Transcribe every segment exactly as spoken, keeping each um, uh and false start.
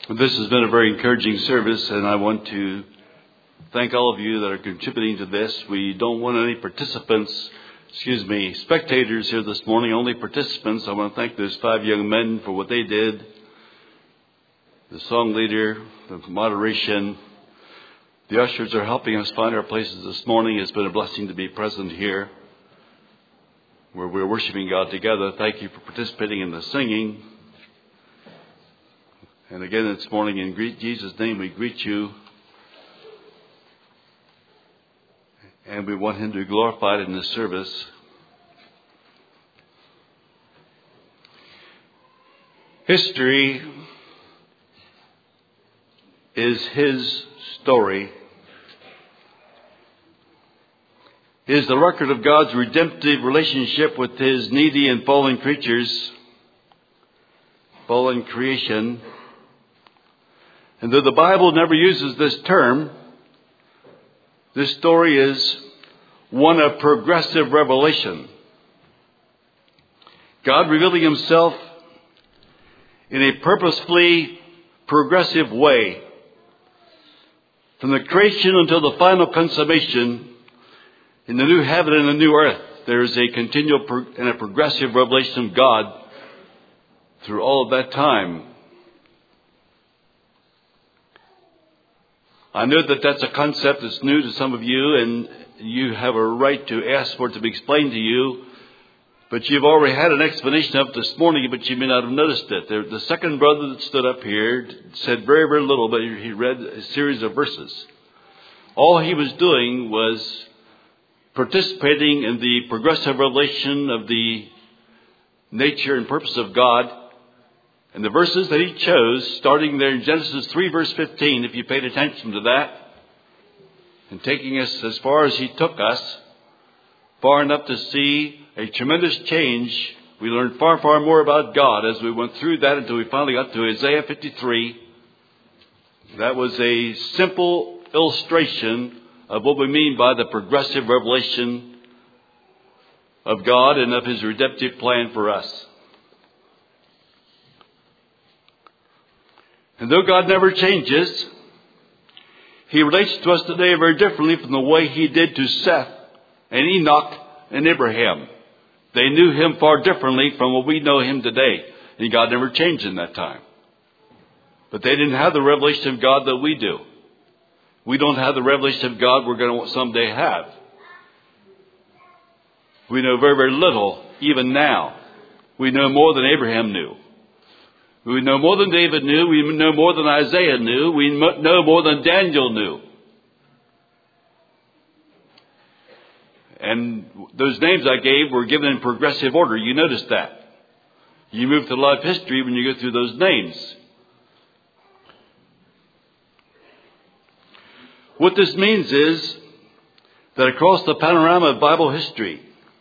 This has been a very encouraging service, and I want to thank all of you that are contributing to this. We don't want any participants, excuse me, spectators here this morning, only participants. I want to thank those five young men for what they did. The song leader, the moderation, the ushers are helping us find our places this morning. It's been a blessing to be present here where we're worshiping God together. Thank you for participating in the singing. And again this morning, in Jesus' name, we greet you. And we want Him to be glorified in this service. History is His story. It is the record of God's redemptive relationship with His needy and fallen creatures, fallen creation. And though the Bible never uses this term, this story is one of progressive revelation. God revealing Himself in a purposefully progressive way. From the creation until the final consummation in the new heaven and the new earth, there is a continual and a progressive revelation of God through all of that time. I know that that's a concept that's new to some of you, and you have a right to ask for it to be explained to you. But you've already had an explanation of it this morning, but you may not have noticed it. The, the second brother that stood up here said very, very little, but he read a series of verses. All he was doing was participating in the progressive revelation of the nature and purpose of God. And the verses that he chose, starting there in Genesis three, verse fifteen, if you paid attention to that, and taking us as far as he took us, far enough to see a tremendous change. We learned far, far more about God as we went through that until we finally got to Isaiah fifty-three. That was a simple illustration of what we mean by the progressive revelation of God and of His redemptive plan for us. And though God never changes, He relates to us today very differently from the way He did to Seth and Enoch and Abraham. They knew Him far differently from what we know Him today. And God never changed in that time. But they didn't have the revelation of God that we do. We don't have the revelation of God we're going to someday have. We know very, very little, even now. We know more than Abraham knew. We know more than David knew. We know more than Isaiah knew. We know more than Daniel knew. And those names I gave were given in progressive order. You noticed that. You move to life history when you go through those names. What this means is that across the panorama of Bible history,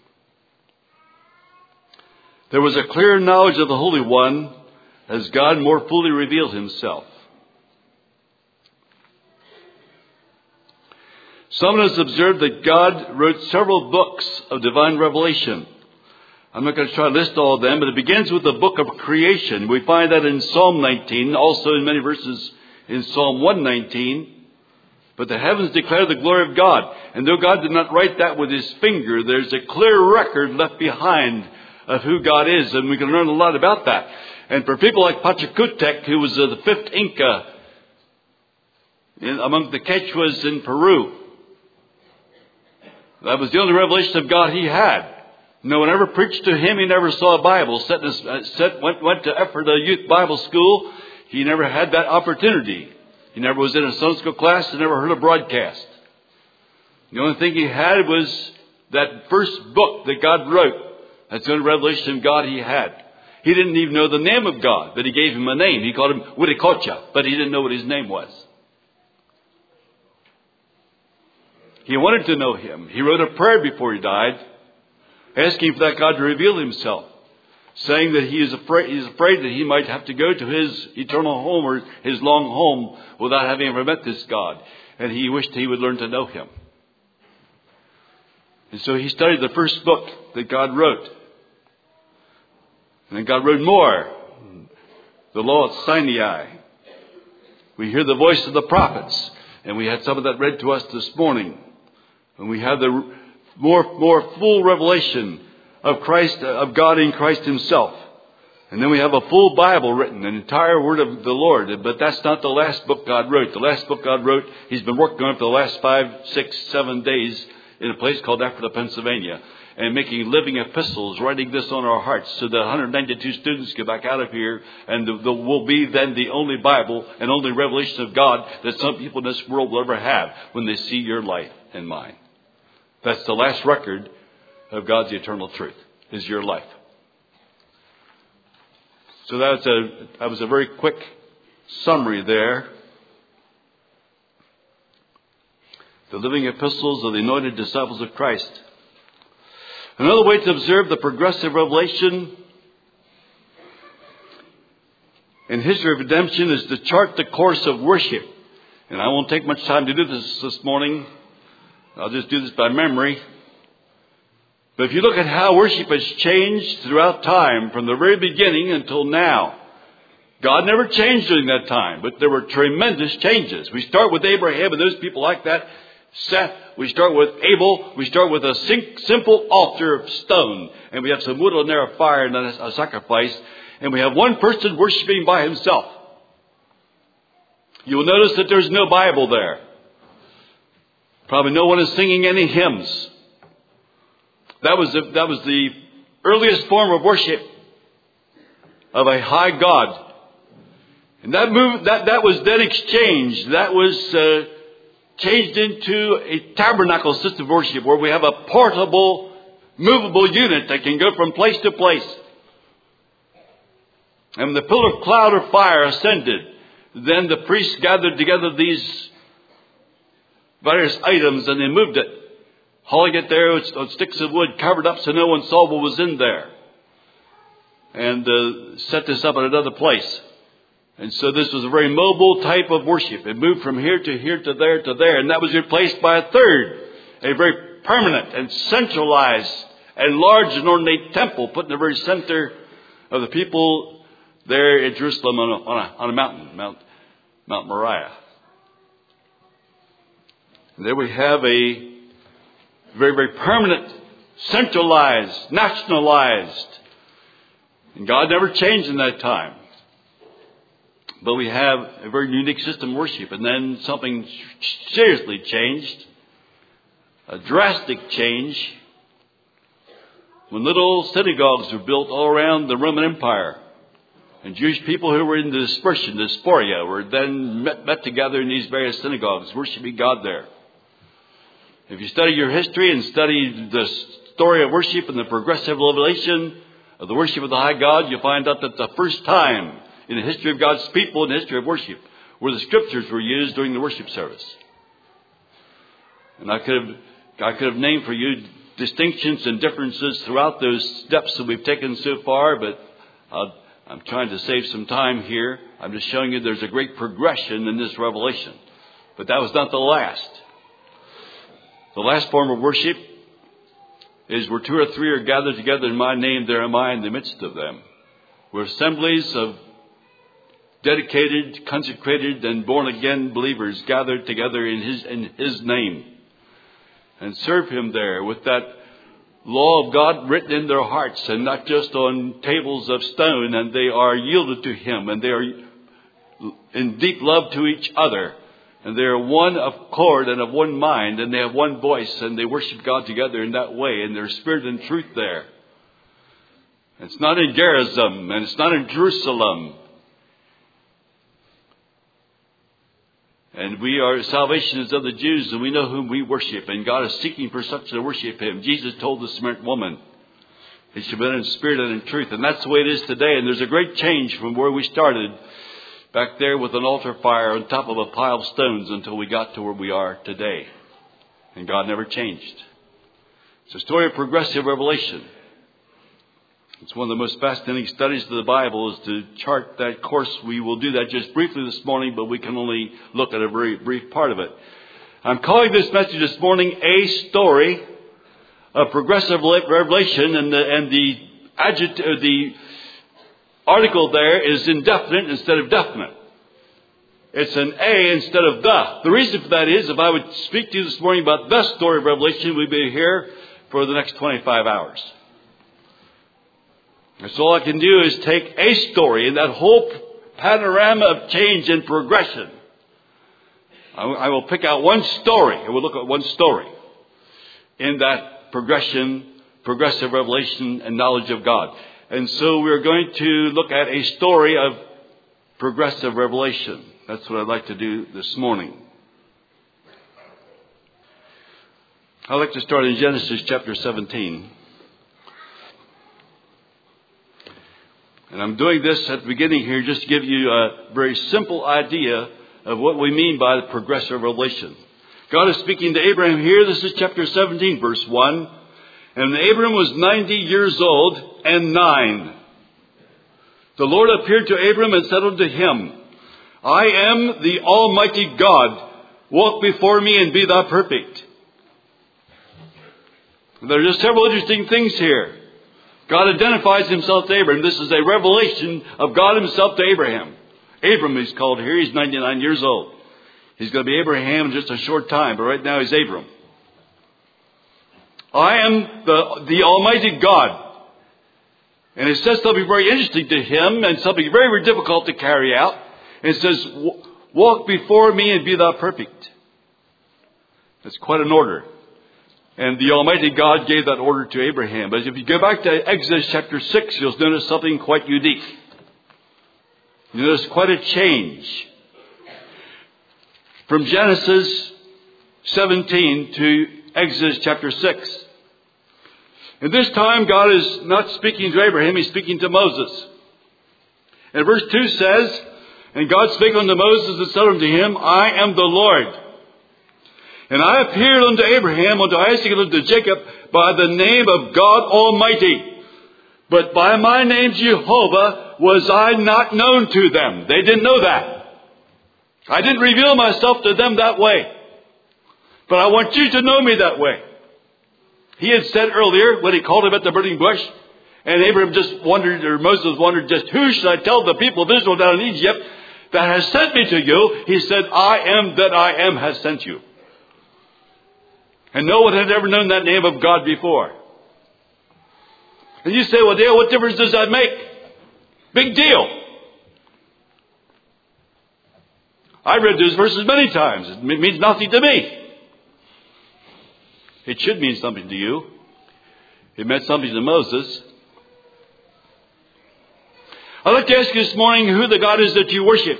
there was a clear knowledge of the Holy One as God more fully revealed Himself. Someone has observed that God wrote several books of divine revelation. I'm not going to try to list all of them, but it begins with the book of creation. We find that in Psalm nineteen, also in many verses in Psalm one nineteen. But the heavens declare the glory of God. And though God did not write that with His finger, there's a clear record left behind of who God is, and we can learn a lot about that. And for people like Pachacutec, who was uh, the fifth Inca in, among the Quechuas in Peru, that was the only revelation of God he had. No one ever preached to him. He never saw a Bible. Set, uh, set, went, went to Ephrata Youth Bible School. He never had that opportunity. He never was in a Sunday school class. He never heard a broadcast. The only thing he had was that first book that God wrote. That's the only revelation of God he had. He didn't even know the name of God, but He gave him a name. He called him Wiricocha, but he didn't know what his name was. He wanted to know Him. He wrote a prayer before he died, asking for that God to reveal Himself, saying that he is afraid, he's afraid that he might have to go to his eternal home or his long home without having ever met this God. And he wished he would learn to know Him. And so he studied the first book that God wrote. And then God wrote more. The law at Sinai. We hear the voice of the prophets. And we had some of that read to us this morning. And we have the more, more full revelation of Christ, of God in Christ himself. And then we have a full Bible written, an entire word of the Lord. But that's not the last book God wrote. The last book God wrote, he's been working on it for the last five, six, seven days in a place called Ephrata, Pennsylvania. And making living epistles, writing this on our hearts so that one hundred ninety-two students get back out of here and the, the, will be then the only Bible and only revelation of God that some people in this world will ever have when they see your life and mine. That's the last record of God's eternal truth, is your life. So that's a, that was a very quick summary there. The living epistles of the anointed disciples of Christ. Another way to observe the progressive revelation in history of redemption is to chart the course of worship. And I won't take much time to do this this morning. I'll just do this by memory. But if you look at how worship has changed throughout time, from the very beginning until now, God never changed during that time, but there were tremendous changes. We start with Abraham and those people like that. Seth, we start with Abel, we start with a simple altar of stone, and we have some wood on there, a fire and a sacrifice, and we have one person worshiping by himself. You will notice that there's no Bible there. Probably no one is singing any hymns. That was the, that was the earliest form of worship of a high God. And that move, that, that was then exchanged. That was uh, changed into a tabernacle system of worship where we have a portable, movable unit that can go from place to place. And when the pillar of cloud or fire ascended, then the priests gathered together these various items and they moved it, hauling it there on sticks of wood, covered up so no one saw what was in there. And uh, set this up at another place. And so this was a very mobile type of worship. It moved from here to here to there to there. And that was replaced by a third, a very permanent and centralized and large and ornate temple put in the very center of the people there in Jerusalem on a, on a, on a mountain, Mount, Mount Moriah. And there we have a very, very permanent, centralized, nationalized. And God never changed in that time. But we have a very unique system of worship. And then something seriously changed. A drastic change. When little synagogues were built all around the Roman Empire. And Jewish people who were in the dispersion, the diaspora, were then met, met together in these various synagogues, worshiping God there. If you study your history and study the story of worship and the progressive revelation of the worship of the high God, you'll find out that the first time in the history of God's people, in the history of worship, where the scriptures were used during the worship service. And I could have, I could have named for you distinctions and differences throughout those steps that we've taken so far, but uh, I'm trying to save some time here. I'm just showing you there's a great progression in this revelation. But that was not the last. The last form of worship is where two or three are gathered together in my name, there am I in the midst of them. We're assemblies of dedicated, consecrated, and born-again believers gathered together in His in His name and serve Him there with that law of God written in their hearts and not just on tables of stone, and they are yielded to Him and they are in deep love to each other. And they are one accord and of one mind, and they have one voice, and they worship God together in that way, and there's spirit and truth there. It's not in Gerizim, and it's not in Jerusalem. And we are, salvation is of the Jews, and we know whom we worship, and God is seeking for such to worship Him. Jesus told the Samaritan woman, it should be in spirit and in truth, and that's the way it is today. And there's a great change from where we started back there with an altar fire on top of a pile of stones until we got to where we are today. And God never changed. It's a story of progressive revelation. It's one of the most fascinating studies of the Bible is to chart that course. We will do that just briefly this morning, but we can only look at a very brief part of it. I'm calling this message this morning A Story of Progressive Revelation, and the, and the adjective, the article there is indefinite instead of definite. It's an A instead of the. The reason for that is if I would speak to you this morning about the story of Revelation, we'd be here for the next twenty-five hours. And so all I can do is take a story in that whole panorama of change and progression. I will pick out one story, and we'll look at one story in that progression, progressive revelation and knowledge of God. And so we're going to look at a story of progressive revelation. That's what I'd like to do this morning. I'd like to start in Genesis chapter seventeen. And I'm doing this at the beginning here just to give you a very simple idea of what we mean by the progressive revelation. God is speaking to Abraham here. This is chapter seventeen, verse one. And Abraham was ninety years old and nine. The Lord appeared to Abraham and said unto him, I am the Almighty God. Walk before me and be thou perfect. There are just several interesting things here. God identifies himself to Abraham. This is a revelation of God himself to Abraham. Abram is called here. He's ninety-nine years old. He's going to be Abraham in just a short time, but right now he's Abram. I am the, the Almighty God. And it says something very interesting to him and something very, very difficult to carry out. It says, walk before me and be thou perfect. That's quite an order. And the Almighty God gave that order to Abraham. But if you go back to Exodus chapter six, you'll notice something quite unique. You notice quite a change. From Genesis seventeen to Exodus chapter six. And this time God is not speaking to Abraham, he's speaking to Moses. And verse two says, and God spake unto Moses and said unto him, I am the Lord. And I appeared unto Abraham, unto Isaac, and unto Jacob by the name of God Almighty. But by my name Jehovah was I not known to them. They didn't know that. I didn't reveal myself to them that way. But I want you to know me that way. He had said earlier when he called him at the burning bush, and Abraham just wondered, or Moses wondered just, who should I tell the people of Israel down in Egypt that has sent me to you? He said, I am that I am has sent you. And no one had ever known that name of God before. And you say, well, Dale, what difference does that make? Big deal. I've read those verses many times. It means nothing to me. It should mean something to you. It meant something to Moses. I'd like to ask you this morning who the God is that you worship.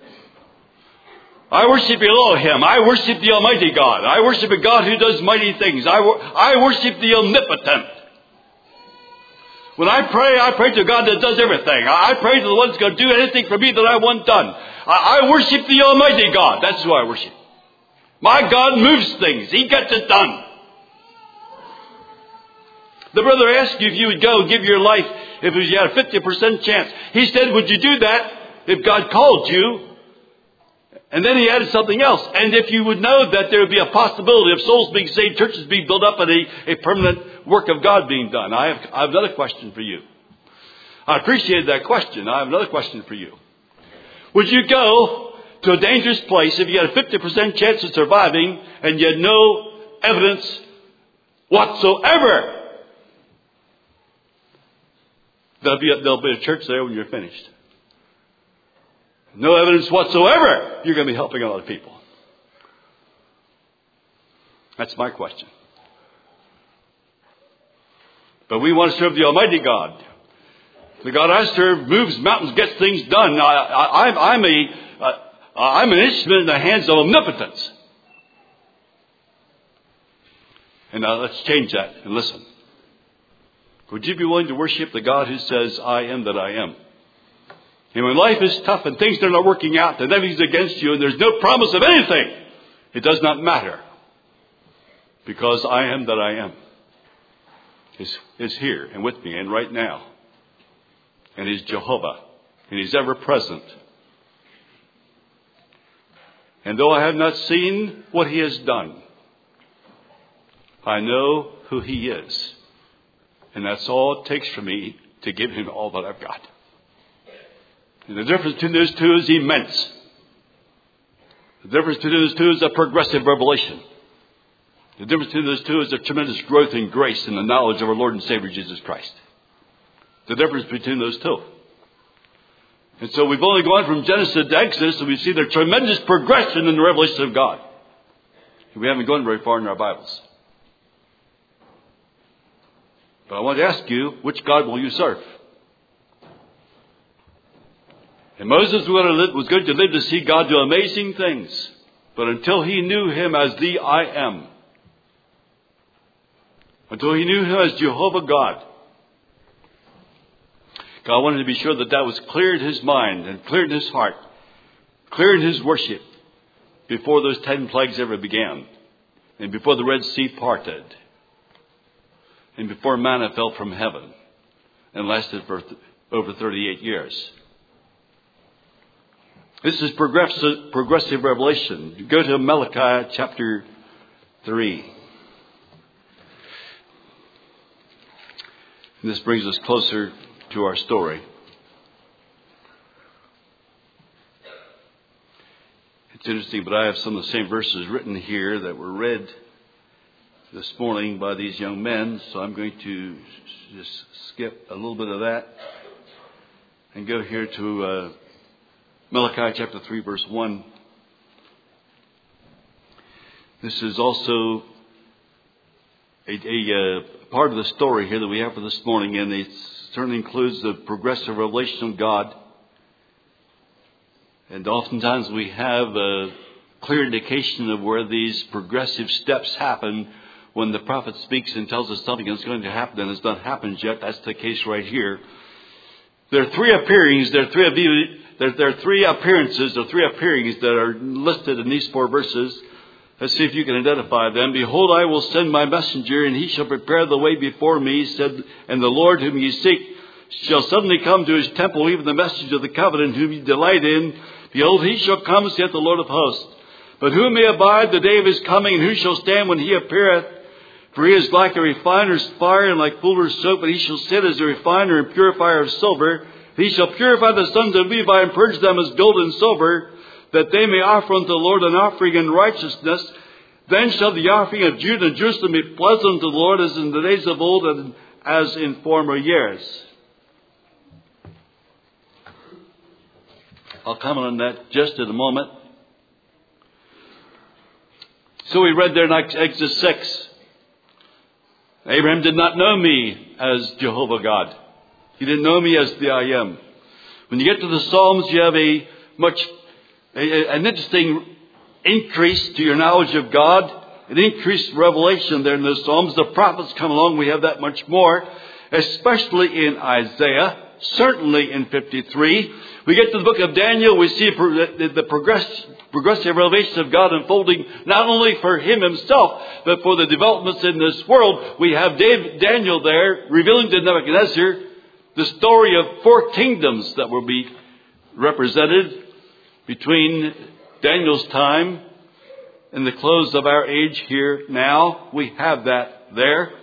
I worship Elohim. I worship the Almighty God. I worship a God who does mighty things. I, wor- I worship the Omnipotent. When I pray, I pray to God that does everything. I pray to the one that's going to do anything for me that I want done. I, I worship the Almighty God. That's who I worship. My God moves things. He gets it done. The brother asked you if you would go give your life if you had a fifty percent chance. He said, would you do that if God called you? And then he added something else. And if you would know that there would be a possibility of souls being saved, churches being built up, and a, a permanent work of God being done. I have, I have another question for you. I appreciated that question. I have another question for you. Would you go to a dangerous place if you had a fifty percent chance of surviving and you had no evidence whatsoever? There'll be a, there'll be a church there when you're finished. No evidence whatsoever you're going to be helping a lot of people. That's my question. But we want to serve the Almighty God. The God I serve moves mountains, gets things done. I, I, I'm, I'm, a, uh, I'm an instrument in the hands of omnipotence. And now let's change that and listen. Would you be willing to worship the God who says, I am that I am? And when life is tough and things are not working out and everything's against you and there's no promise of anything, it does not matter. Because I am that I am is, is here and with me and right now. And He's Jehovah. And He's ever present. And though I have not seen what He has done, I know who He is. And that's all it takes for me to give Him all that I've got. And the difference between those two is immense. The difference between those two is a progressive revelation. The difference between those two is a tremendous growth in grace and the knowledge of our Lord and Savior Jesus Christ. The difference between those two. And so we've only gone from Genesis to Exodus, and we see the tremendous progression in the revelation of God. We haven't gone very far in our Bibles. But I want to ask you, which God will you serve? And Moses was going to live to see God do amazing things. But until he knew him as the I am, until he knew him as Jehovah God, God wanted to be sure that that was clear in his mind and clear in his heart, clear in his worship, before those ten plagues ever began, and before the Red Sea parted, and before manna fell from heaven and lasted for th- over thirty-eight years. This is progressive, progressive revelation. You go to Malachi chapter three. And this brings us closer to our story. It's interesting, but I have some of the same verses written here that were read this morning by these young men, so I'm going to just skip a little bit of that and go here to uh, Malachi chapter three, verse one. This is also a, a uh, part of the story here that we have for this morning, and it certainly includes the progressive revelation of God. And oftentimes we have a clear indication of where these progressive steps happen when the prophet speaks and tells us something is going to happen and has not happened yet. That's the case right here. There are three appearings. There are three, there, there are three appearances, or three appearings that are listed in these four verses. Let's see if you can identify them. Behold, I will send my messenger, and he shall prepare the way before me, said, and the Lord whom ye seek shall suddenly come to his temple, even the messenger of the covenant whom ye delight in. Behold, he shall come, saith the Lord of hosts. But who may abide the day of his coming, and who shall stand when he appeareth? For he is like a refiner's fire, and like fuller's soap, and he shall sit as a refiner and purifier of silver. He shall purify the sons of Levi, and purge them as gold and silver, that they may offer unto the Lord an offering in righteousness. Then shall the offering of Judah and Jerusalem be pleasant unto the Lord, as in the days of old, and as in former years. I'll comment on that just in a moment. So we read there in Exodus six. Abraham did not know me as Jehovah God. He didn't know me as the I am. When you get to the Psalms, you have a much, a, an interesting increase to your knowledge of God. An increased revelation there in the Psalms. The prophets come along, we have that much more. Especially in Isaiah. Certainly in fifty-three. We get to the book of Daniel, we see the progress, progressive revelation of God unfolding not only for him himself, but for the developments in this world. We have Dave, Daniel there revealing to Nebuchadnezzar the story of four kingdoms that will be represented between Daniel's time and the close of our age here now. We have that there.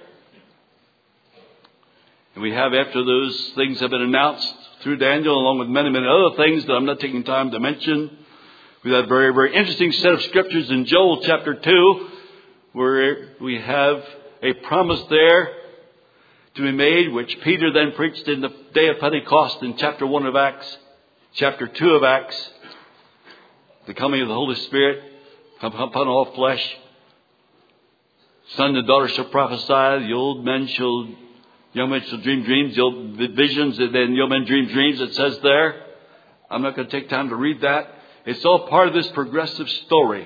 And we have, after those things have been announced through Daniel, along with many, many other things that I'm not taking time to mention, we have a very, very interesting set of scriptures in Joel chapter two, where we have a promise there to be made, which Peter then preached in the day of Pentecost in chapter one of Acts, chapter two of Acts, the coming of the Holy Spirit upon all flesh. Son and daughter shall prophesy, the old men shall Young men shall dream dreams, the old visions, and then young men dream dreams, it says there. I'm not going to take time to read that. It's all part of this progressive story.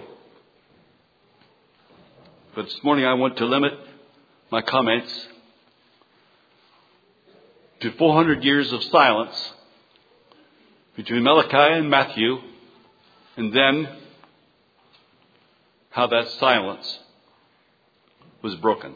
But this morning I want to limit my comments to four hundred years of silence between Malachi and Matthew, and then how that silence was broken.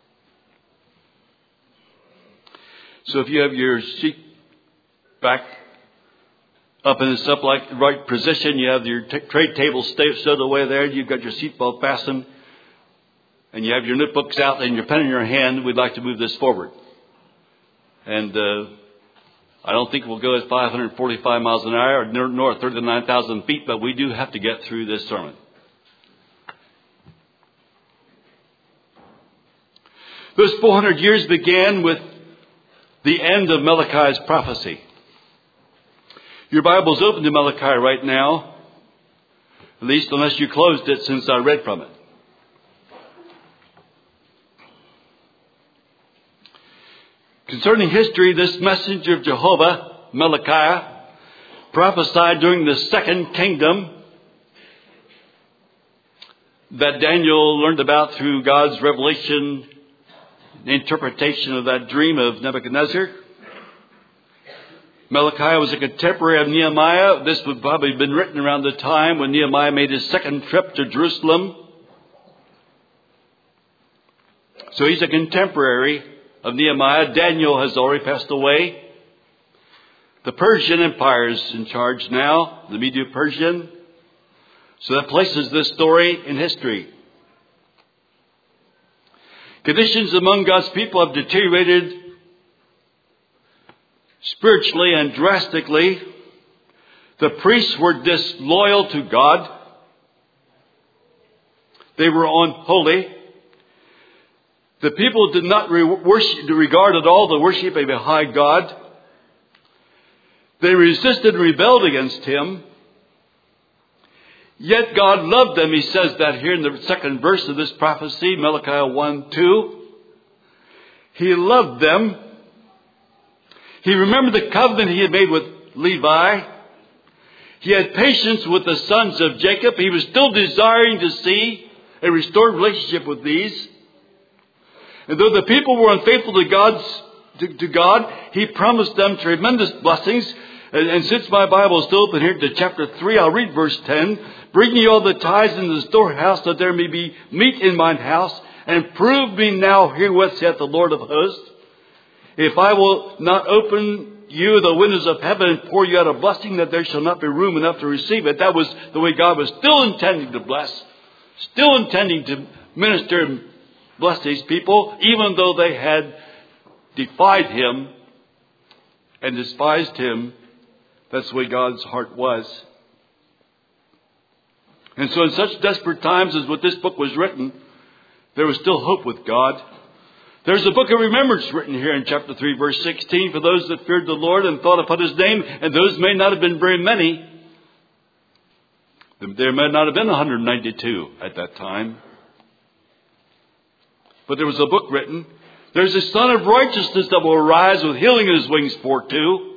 So if you have your seat back up in its upright right position, you have your t- trade table stowed away there, you've got your seatbelt fastened, and you have your notebooks out and your pen in your hand, we'd like to move this forward. And uh, I don't think we'll go at five hundred forty-five miles an hour or nor thirty-nine thousand feet, but we do have to get through this sermon. Those four hundred years began with the end of Malachi's prophecy. Your Bible's open to Malachi right now, at least unless you closed it since I read from it. Concerning history, this messenger of Jehovah, Malachi, prophesied during the second kingdom that Daniel learned about through God's revelation, interpretation of that dream of Nebuchadnezzar. Malachi was a contemporary of Nehemiah. This would probably have been written around the time when Nehemiah made his second trip to Jerusalem. So he's a contemporary of Nehemiah. Daniel has already passed away. The Persian Empire is in charge now, the Medo-Persian. So that places this story in history. Conditions among God's people have deteriorated spiritually and drastically. The priests were disloyal to God. They were unholy. The people did not re- worship, regard at all the worship of a high God. They resisted and rebelled against Him. Yet God loved them. He says that here in the second verse of this prophecy, Malachi one two. He loved them. He remembered the covenant He had made with Levi. He had patience with the sons of Jacob. He was still desiring to see a restored relationship with these. And though the people were unfaithful to God's to, to God, He promised them tremendous blessings. And, and since my Bible is still open here to chapter three, I'll read verse ten. Bring ye all the tithes into the storehouse, that there may be meat in mine house, and prove me now herewith, saith the Lord of hosts, if I will not open you the windows of heaven and pour you out a blessing, that there shall not be room enough to receive it. That was the way God was still intending to bless, still intending to minister and bless these people, even though they had defied Him and despised Him. That's the way God's heart was. And so in such desperate times as what this book was written, there was still hope with God. There's a book of remembrance written here in chapter three, verse sixteen, for those that feared the Lord and thought upon His name, and those may not have been very many. There may not have been one hundred ninety-two at that time. But there was a book written. There's a Son of Righteousness that will arise with healing in His wings for two.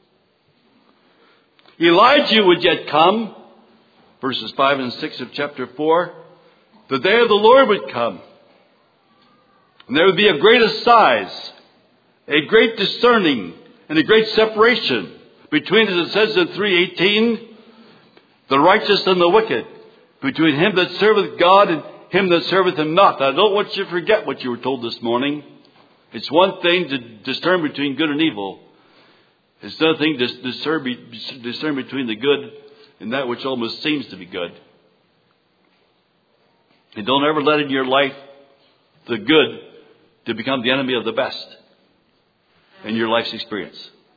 Elijah would yet come. Verses five and six of chapter four. The day of the Lord would come. And there would be a great assize, a great discerning, and a great separation between, as it says in three eighteen, the righteous and the wicked, between him that serveth God and him that serveth Him not. I don't want you to forget what you were told this morning. It's one thing to discern between good and evil. It's another thing to discern, discern between the good and that which almost seems to be good. And don't ever let in your life the good to become the enemy of the best in your life's experience.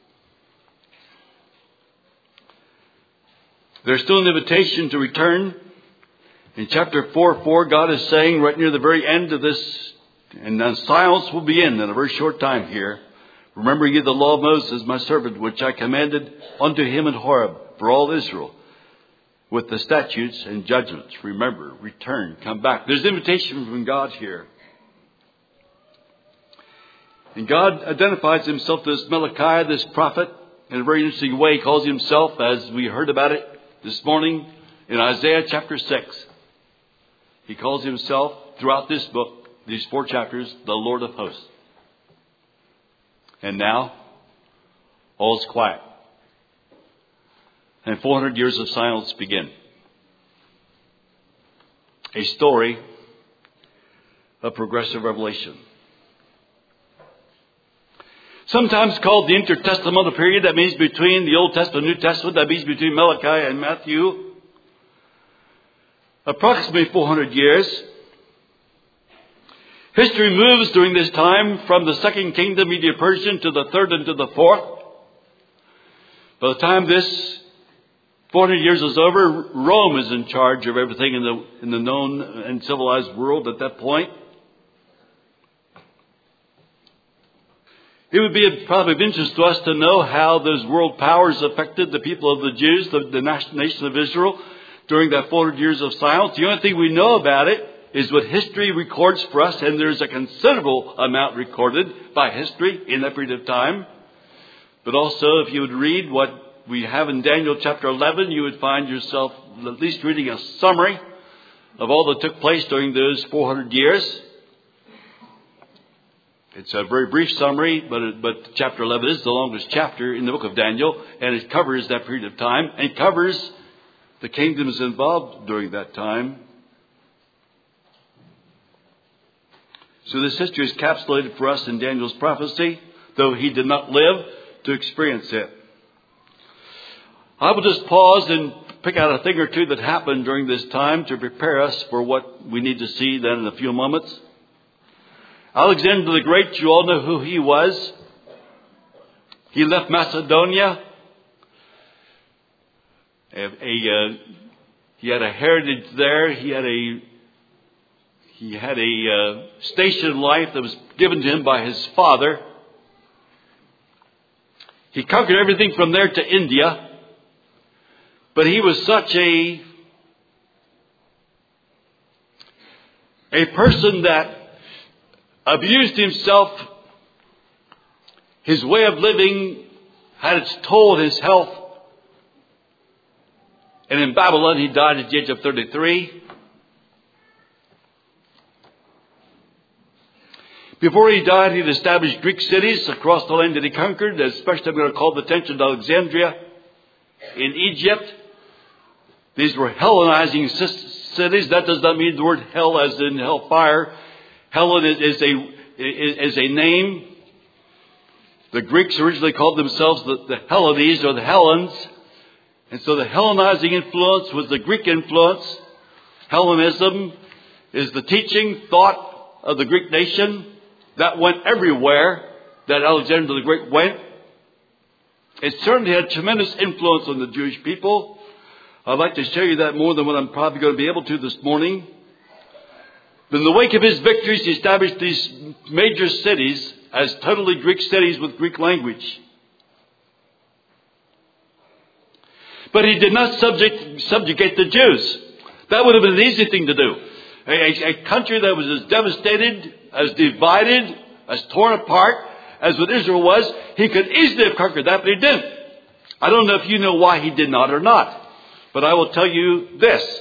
There's still an invitation to return. In chapter four four, God is saying right near the very end of this, and then silence will be in in a very short time here. Remember ye the law of Moses, my servant, which I commanded unto him in Horeb for all Israel, with the statutes and judgments. Remember, return, come back. There's an invitation from God here. And God identifies Himself to this Malachi, this prophet, in a very interesting way. He calls Himself, as we heard about it this morning, in Isaiah chapter six. He calls Himself, throughout this book, these four chapters, the Lord of hosts. And now, all's quiet. And four hundred years of silence begin. A story of progressive revelation. Sometimes called the intertestamental period. That means between the Old Testament and New Testament. That means between Malachi and Matthew. Approximately four hundred years. History moves during this time from the second kingdom, Medo-Persian, to the third and to the fourth. By the time this four hundred years is over, Rome is in charge of everything in the in the known and civilized world at that point. It would be probably of interest to us to know how those world powers affected the people of the Jews, the, the nation of Israel, during that four hundred years of silence. The only thing we know about it is what history records for us, and there's a considerable amount recorded by history in that period of time. But also, if you would read what we have in Daniel chapter eleven, you would find yourself at least reading a summary of all that took place during those four hundred years. It's a very brief summary, but it, but chapter eleven is the longest chapter in the book of Daniel, and it covers that period of time, and it covers the kingdoms involved during that time. So this history is encapsulated for us in Daniel's prophecy, though he did not live to experience it. I will just pause and pick out a thing or two that happened during this time to prepare us for what we need to see then in a few moments. Alexander the Great, you all know who he was. He left Macedonia. A, a, uh, he had a heritage there. He had a he had a uh, station in life that was given to him by his father. He conquered everything from there to India. But he was such a a person that abused himself. His way of living had its toll on his health. And in Babylon, he died at the age of thirty-three. Before he died, he had established Greek cities across the land that he conquered. Especially, I'm going to call the attention to Alexandria in Egypt. These were Hellenizing cities. That does not mean the word hell as in hellfire. Helen is a, is a name. The Greeks originally called themselves the, the Hellenes or the Hellenes. And so the Hellenizing influence was the Greek influence. Hellenism is the teaching, thought of the Greek nation. That went everywhere that Alexander the Great went. It certainly had tremendous influence on the Jewish people. I'd like to show you that more than what I'm probably going to be able to this morning. But in the wake of his victories, he established these major cities as totally Greek cities with Greek language. But he did not subject, subjugate the Jews. That would have been an easy thing to do. A, a, a country that was as devastated, as divided, as torn apart as what Israel was, he could easily have conquered that, but he didn't. I don't know if you know why he did not or not. But I will tell you this.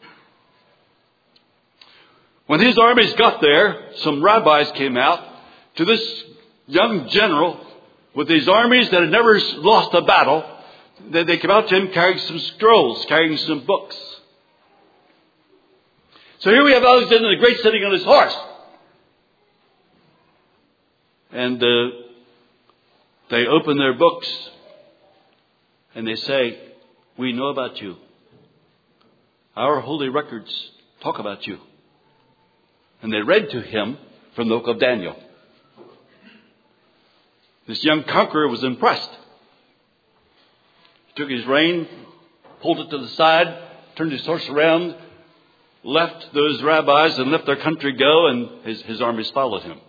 When his armies got there, some rabbis came out to this young general with these armies that had never lost a battle. They, they came out to him carrying some scrolls, carrying some books. So here we have Alexander the Great sitting on his horse. And uh, they open their books and they say, "We know about you. Our holy records talk about you." And they read to him from the book of Daniel. This young conqueror was impressed. He took his rein, pulled it to the side, turned his horse around, left those rabbis and let their country go, and his, his armies followed him.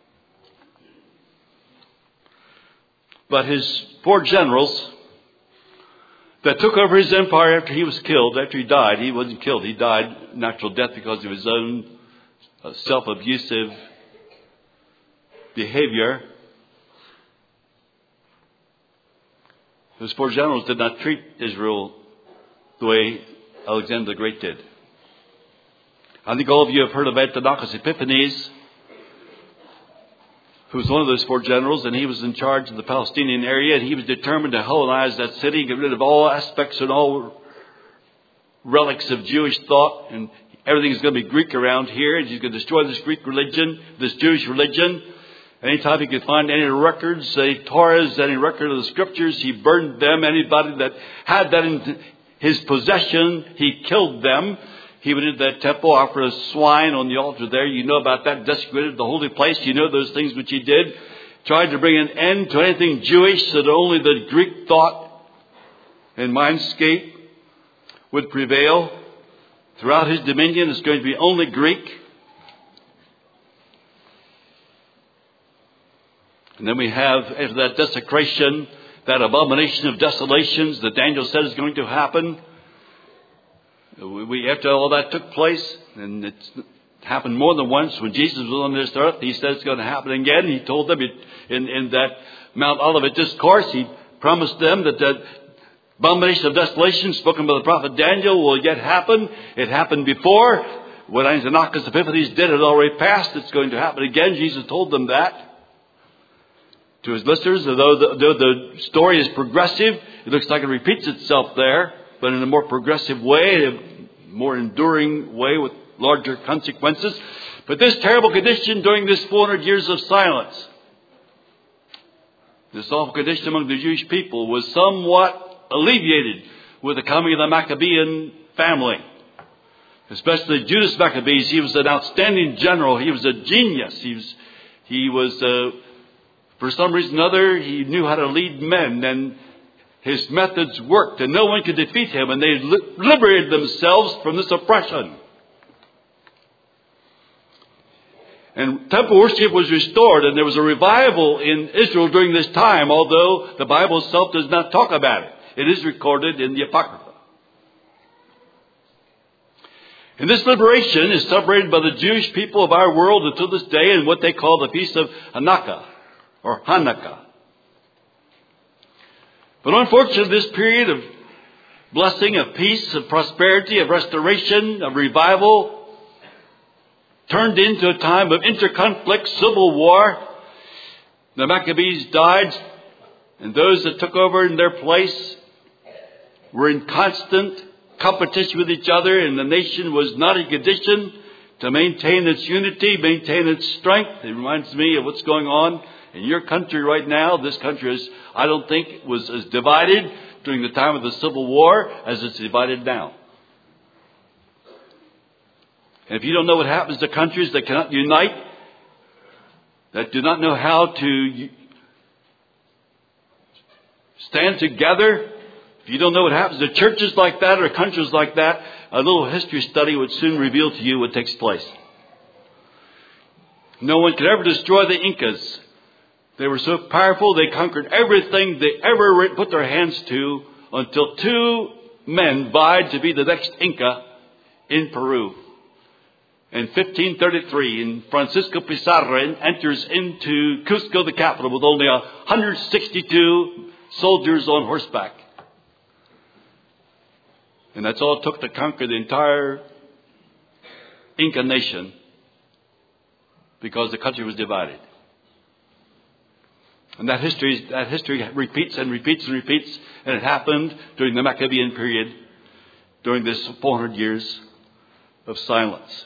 But his four generals that took over his empire after he was killed, after he died, he wasn't killed, he died natural death because of his own uh, self-abusive behavior. Those four generals did not treat Israel the way Alexander the Great did. I think all of you have heard of Antiochus Epiphanes, who was one of those four generals, and he was in charge of the Palestinian area, and he was determined to Hellenize that city, get rid of all aspects and all relics of Jewish thought, and everything is going to be Greek around here, and he's going to destroy this Greek religion, this Jewish religion. Anytime he could find any records, any Torahs, any record of the scriptures, he burned them. Anybody that had that in his possession, he killed them. He went into that temple, offered a swine on the altar there. You know about that. Desecrated the holy place. You know those things which he did. Tried to bring an end to anything Jewish so that only the Greek thought and mindscape would prevail. Throughout his dominion, it's going to be only Greek. And then we have, after that desecration, that abomination of desolations that Daniel said is going to happen. We, after all that took place, and it's happened more than once, when Jesus was on this earth, he said it's going to happen again. He told them in, in that Mount Olivet discourse, he promised them that the abomination of desolation spoken by the prophet Daniel will yet happen. It happened before. What Antiochus Epiphanes did had already passed. It's going to happen again. Jesus told them that to his listeners. Although the, though the story is progressive, it looks like it repeats itself there, but in a more progressive way, a more enduring way with larger consequences. But this terrible condition during this four hundred years of silence, this awful condition among the Jewish people, was somewhat alleviated with the coming of the Maccabean family. Especially Judas Maccabeus. He was an outstanding general. He was a genius. He was, he was uh, for some reason or other, he knew how to lead men, and his methods worked, and no one could defeat him, and they li- liberated themselves from this oppression. And temple worship was restored, and there was a revival in Israel during this time, although the Bible itself does not talk about it. It is recorded in the Apocrypha. And this liberation is celebrated by the Jewish people of our world until this day in what they call the Feast of Hanukkah, or Hanukkah. But unfortunately, this period of blessing, of peace, of prosperity, of restoration, of revival, turned into a time of interconflict, civil war. The Maccabees died, and those that took over in their place were in constant competition with each other, and the nation was not in condition to maintain its unity, maintain its strength. It reminds me of what's going on in your country right now. This country is, I don't think, was as divided during the time of the Civil War as it's divided now. And if you don't know what happens to countries that cannot unite, that do not know how to stand together, if you don't know what happens to churches like that or countries like that, a little history study would soon reveal to you what takes place. No one could ever destroy the Incas. They were so powerful, they conquered everything they ever put their hands to, until two men vied to be the next Inca in Peru. In fifteen thirty-three, and Francisco Pizarro enters into Cusco, the capital, with only one hundred sixty-two soldiers on horseback. And that's all it took to conquer the entire Inca nation, because the country was divided. And that history, that history repeats and repeats and repeats, and it happened during the Maccabean period, during this four hundred years of silence.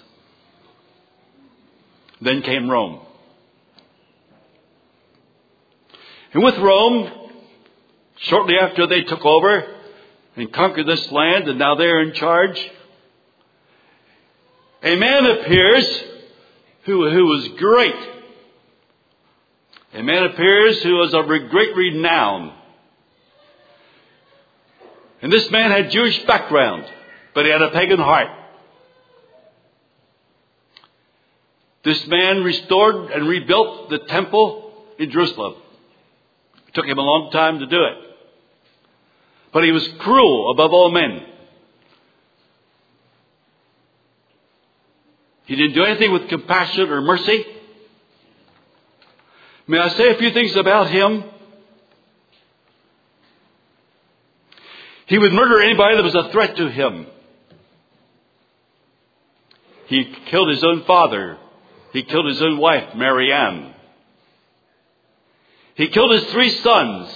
Then came Rome. And with Rome, shortly after they took over and conquered this land, and now they're in charge, a man appears who, who was great. A man appears who was of great renown. And this man had Jewish background, but he had a pagan heart. This man restored and rebuilt the temple in Jerusalem. It took him a long time to do it. But he was cruel above all men. He didn't do anything with compassion or mercy. May I say a few things about him? He would murder anybody that was a threat to him. He killed his own father. He killed his own wife, Mary Ann. He killed his three sons.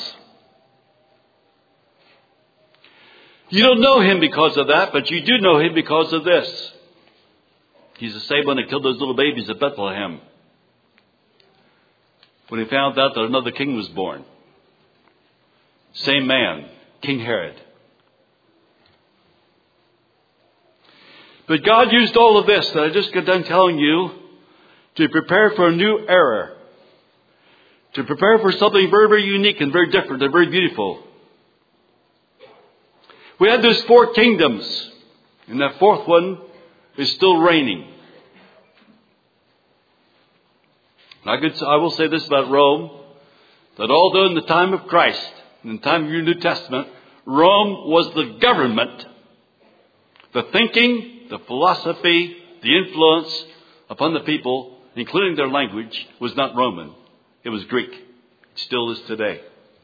You don't know him because of that, but you do know him because of this. He's the same one that killed those little babies at Bethlehem, when he found out that another king was born. Same man, King Herod. But God used all of this that I just got done telling you to prepare for a new era. To prepare for something very, very unique and very different and very beautiful. We had those four kingdoms, and that fourth one is still reigning. And I, could, I will say this about Rome, that although in the time of Christ, in the time of your New Testament, Rome was the government, the thinking, the philosophy, the influence upon the people, including their language, was not Roman. It was Greek. It still is today.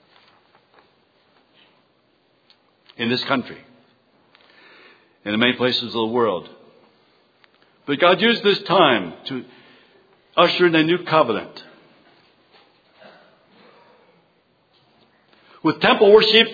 In this country. And in many places of the world. But God used this time to usher in a new covenant. With temple worship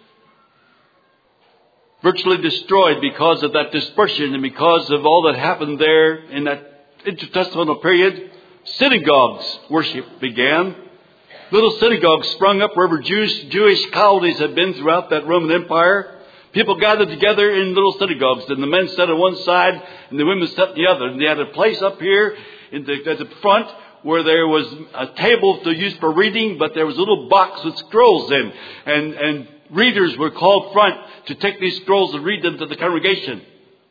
virtually destroyed because of that dispersion and because of all that happened there in that intertestamental period, synagogues worship began. Little synagogues sprung up wherever Jews, Jewish colonies had been throughout that Roman Empire. People gathered together in little synagogues, and the men sat on one side and the women sat on the other. And they had a place up here in the, at the front where there was a table to use for reading, but there was a little box with scrolls in. And, and readers were called front to take these scrolls and read them to the congregation.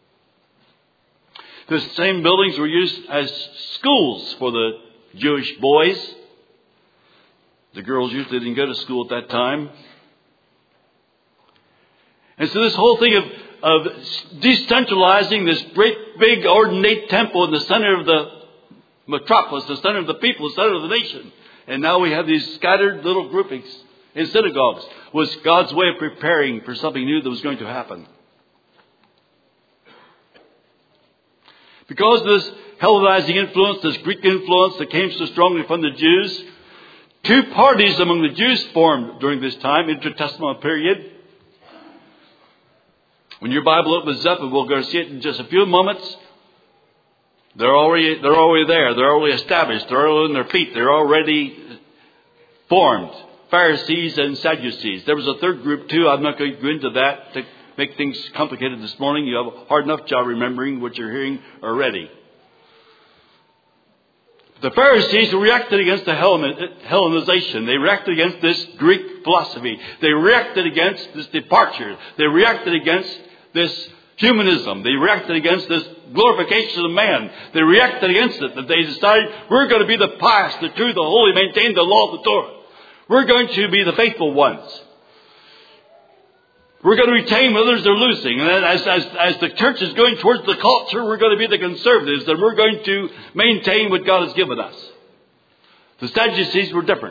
The same buildings were used as schools for the Jewish boys. The girls usually didn't go to school at that time. And so this whole thing of, of decentralizing this great big ornate temple in the center of the metropolis, the center of the people, the center of the nation. And now we have these scattered little groupings in synagogues, was God's way of preparing for something new that was going to happen. Because of this Hellenizing influence, this Greek influence that came so strongly from the Jews, two parties among the Jews formed during this time, intertestamental period. When your Bible opens up, and we'll go see it in just a few moments, they're already they're already there. They're already established. They're already on their feet. They're already formed. Pharisees and Sadducees. There was a third group too. I'm not going to go into that to make things complicated this morning. You have a hard enough job remembering what you're hearing already. The Pharisees reacted against the Hellenization. They reacted against this Greek philosophy. They reacted against this departure. They reacted against this humanism. They reacted against this glorification of man. They reacted against it. That they decided, we're going to be the pious, the true, the holy, maintain the law of the Torah. We're going to be the faithful ones. We're going to retain what others are losing. And as, as, as the church is going towards the culture, we're going to be the conservatives. And we're going to maintain what God has given us. The Sadducees were different.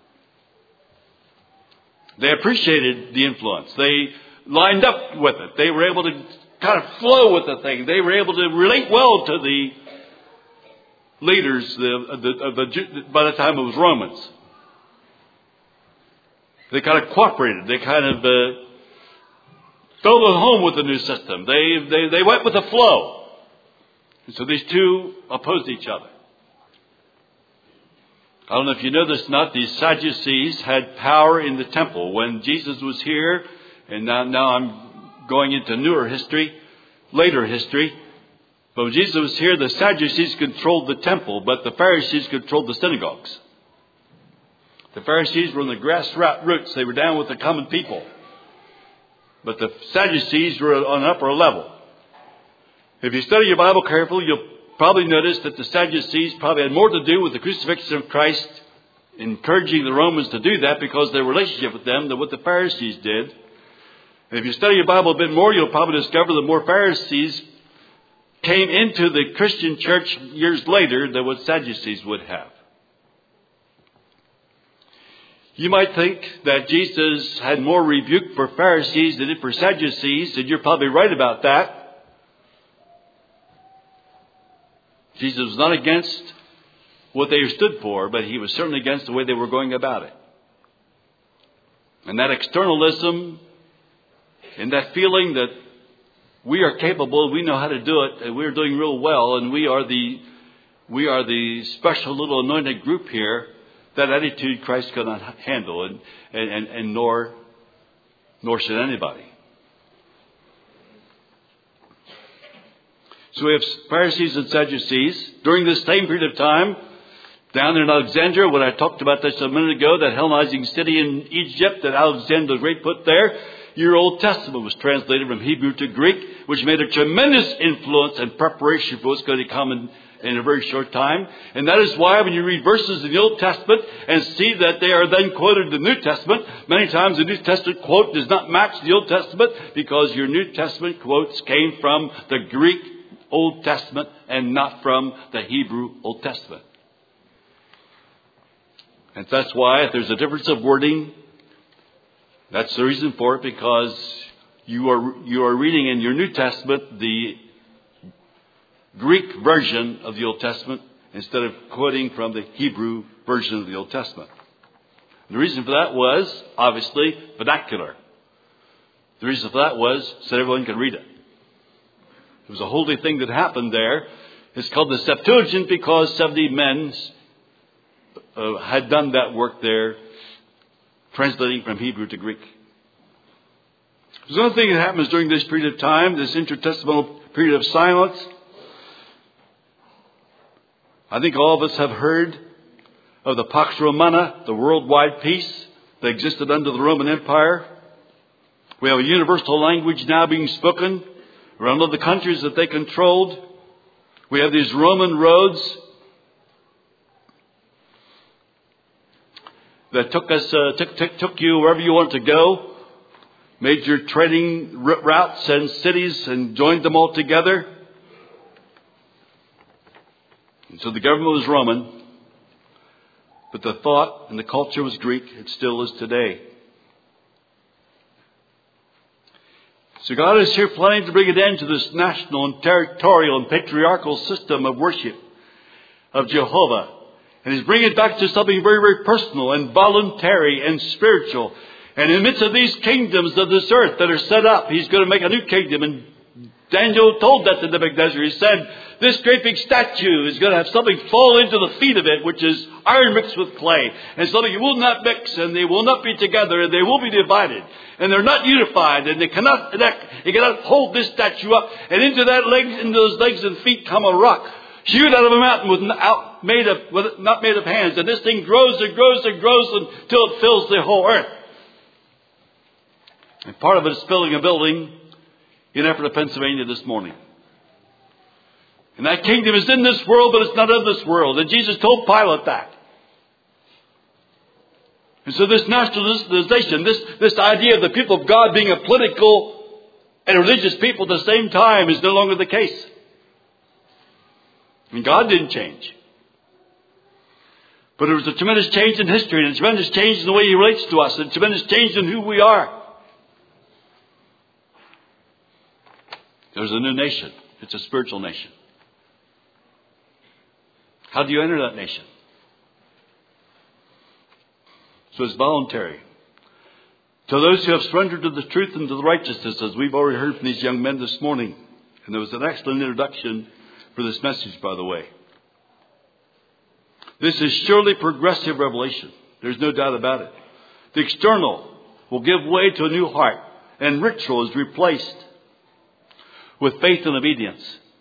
They appreciated the influence. They lined up with it. They were able to kind of flow with the thing. They were able to relate well to the leaders the, the, of the, by the time it was Romans. They kind of cooperated. They kind of uh, fell at home with the new system. They, they, they went with the flow. And so these two opposed each other. I don't know if you know this or not, these Sadducees had power in the temple. When Jesus was here, and now, now I'm going into newer history, later history. But when Jesus was here, the Sadducees controlled the temple, but the Pharisees controlled the synagogues. The Pharisees were in the grassroots. They were down with the common people. But the Sadducees were on an upper level. If you study your Bible carefully, you'll probably notice that the Sadducees probably had more to do with the crucifixion of Christ, encouraging the Romans to do that because of their relationship with them, than what the Pharisees did. And if you study your Bible a bit more, you'll probably discover that more Pharisees came into the Christian church years later than what Sadducees would have. You might think that Jesus had more rebuke for Pharisees than he did for Sadducees, and you're probably right about that. Jesus was not against what they stood for, but he was certainly against the way they were going about it. And that externalism and that feeling that we are capable, we know how to do it, and we're doing real well, and we are the we are the special little anointed group here. That attitude Christ could not handle, and, and, and nor, nor should anybody. So we have Pharisees and Sadducees. During this same period of time, down in Alexandria, when I talked about this a minute ago, that Hellenizing city in Egypt that Alexander the Great put there, your Old Testament was translated from Hebrew to Greek, which made a tremendous influence and preparation for what's going to come in, in a very short time. And that is why when you read verses in the Old Testament and see that they are then quoted in the New Testament, many times the New Testament quote does not match the Old Testament because your New Testament quotes came from the Greek Old Testament and not from the Hebrew Old Testament. And that's why if there's a difference of wording, that's the reason for it, because you are you are reading in your New Testament the Greek version of the Old Testament instead of quoting from the Hebrew version of the Old Testament. The reason for that was, obviously, vernacular. The reason for that was so everyone could read it. It was a holy thing that happened there. It's called the Septuagint because seventy men uh, had done that work there, translating from Hebrew to Greek. There's another thing that happens during this period of time, this intertestamental period of silence. I think all of us have heard of the Pax Romana, the worldwide peace that existed under the Roman Empire. We have a universal language now being spoken around all the countries that they controlled. We have these Roman roads that took us, uh, took, took, took you wherever you wanted to go, made your trading routes and cities and joined them all together. And so the government was Roman, but the thought and the culture was Greek. It still is today. So God is here planning to bring an end to this national and territorial and patriarchal system of worship of Jehovah. And He's bringing it back to something very, very personal and voluntary and spiritual. And in the midst of these kingdoms of this earth that are set up, He's going to make a new kingdom. And Daniel told that to Nebuchadnezzar. He said, this great big statue is going to have something fall into the feet of it, which is iron mixed with clay. And something you will not mix, and they will not be together, and they will be divided. And they're not unified, and they cannot, they cannot hold this statue up. And into that leg, into those legs and feet come a rock, shoot out of a mountain with out, made of, with, not made of hands. And this thing grows and grows and grows until it fills the whole earth. And part of it is filling a building in Ephrata, Pennsylvania this morning. And that kingdom is in this world, but it's not of this world. And Jesus told Pilate that. And so this nationalization, this, this idea of the people of God being a political and religious people at the same time is no longer the case. I mean, God didn't change. But there was a tremendous change in history, and a tremendous change in the way He relates to us, and a tremendous change in who we are. There's a new nation. It's a spiritual nation. How do you enter that nation? So it's voluntary. To those who have surrendered to the truth and to the righteousness, as we've already heard from these young men this morning. And there was an excellent introduction for this message, by the way. This is surely progressive revelation. There's no doubt about it. The external will give way to a new heart, and ritual is replaced with faith and obedience.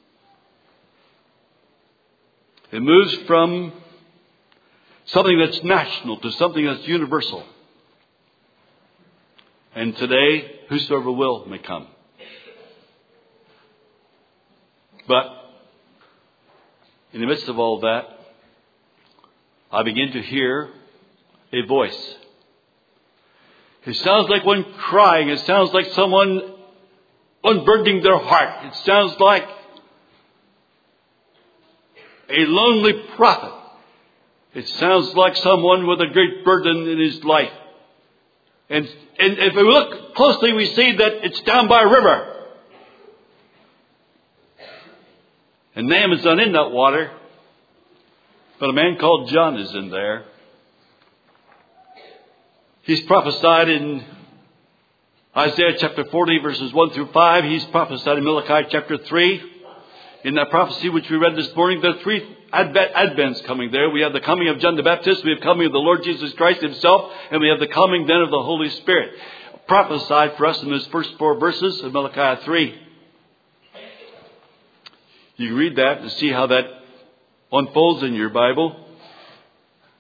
It moves from something that's national to something that's universal. And today, whosoever will may come. But in the midst of all that, I begin to hear a voice. It sounds like one crying. It sounds like someone unburdening their heart. It sounds like a lonely prophet. It sounds like someone with a great burden in his life. And, and if we look closely, we see that it's down by a river. And Naaman's not in that water, but a man called John is in there. He's prophesied in Isaiah chapter forty, verses one through five. He's prophesied in Malachi chapter three. In that prophecy which we read this morning, there are three advent, advents coming there. We have the coming of John the Baptist, we have the coming of the Lord Jesus Christ Himself, and we have the coming then of the Holy Spirit. Prophesied for us in those first four verses of Malachi three. You can read that and see how that unfolds in your Bible.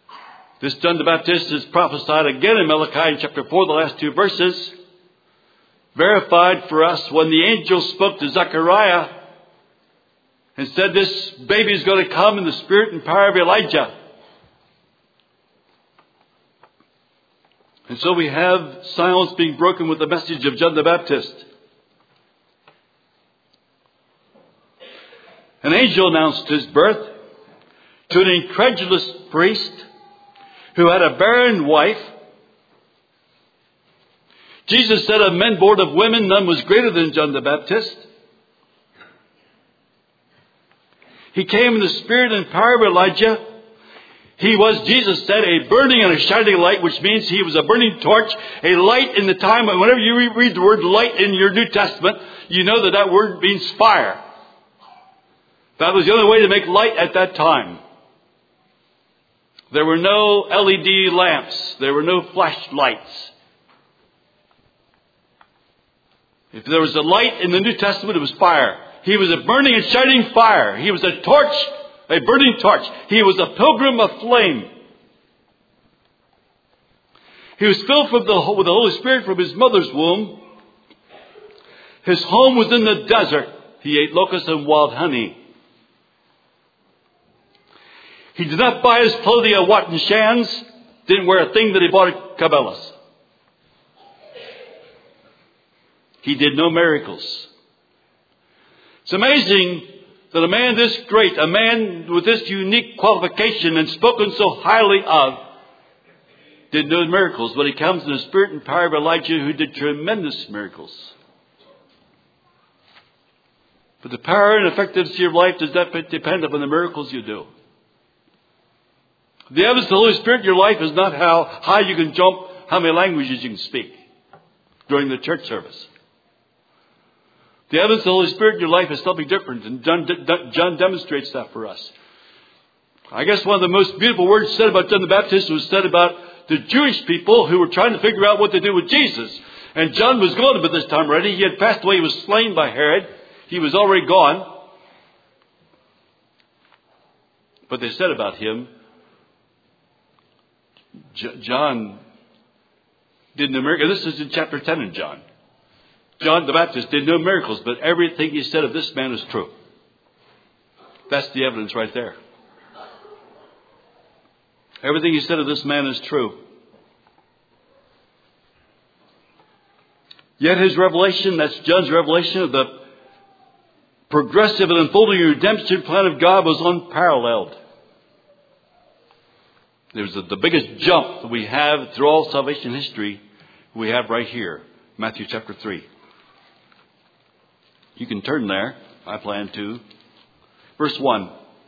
This John the Baptist is prophesied again in Malachi in chapter four, the last two verses. verified for us when the angel spoke to Zechariah and said, this baby is going to come in the spirit and power of Elijah. And so we have silence being broken with the message of John the Baptist. An angel announced his birth to an incredulous priest who had a barren wife. Jesus said, of men born of women, none was greater than John the Baptist. He came in the spirit and power of Elijah. He was, Jesus said, a burning and a shining light, which means he was a burning torch, a light in the time. Whenever you read the word light in your New Testament, you know that that word means fire. That was the only way to make light at that time. There were no L E D lamps. There were no flashlights. If there was a light in the New Testament, it was fire. He was a burning and shining fire. He was a torch, a burning torch. He was a pilgrim of flame. He was filled with the, with the Holy Spirit from his mother's womb. His home was in the desert. He ate locusts and wild honey. He did not buy his clothing at Wat and Shan's. Didn't wear a thing that he bought at Cabela's. He did no miracles. It's amazing that a man this great, a man with this unique qualification and spoken so highly of, did no miracles. But he comes in the spirit and power of Elijah, who did tremendous miracles. But the power and effectiveness of your life does not depend upon the miracles you do. The evidence of the Holy Spirit in your life is not how high you can jump, how many languages you can speak during the church service. The evidence of the Holy Spirit in your life is something different, and John, John demonstrates that for us. I guess one of the most beautiful words said about John the Baptist was said about the Jewish people who were trying to figure out what to do with Jesus. And John was gone by this time already. He had passed away. He was slain by Herod. He was already gone. But they said about him, John did no miracles. This is in chapter ten in John. John the Baptist did no miracles, but everything he said of this man is true. That's the evidence right there. Everything he said of this man is true. Yet his revelation, that's John's revelation of the progressive and unfolding redemption plan of God, was unparalleled. There's the biggest jump that we have through all salvation history we have right here. Matthew chapter three. You can turn there. I plan to. Verse one.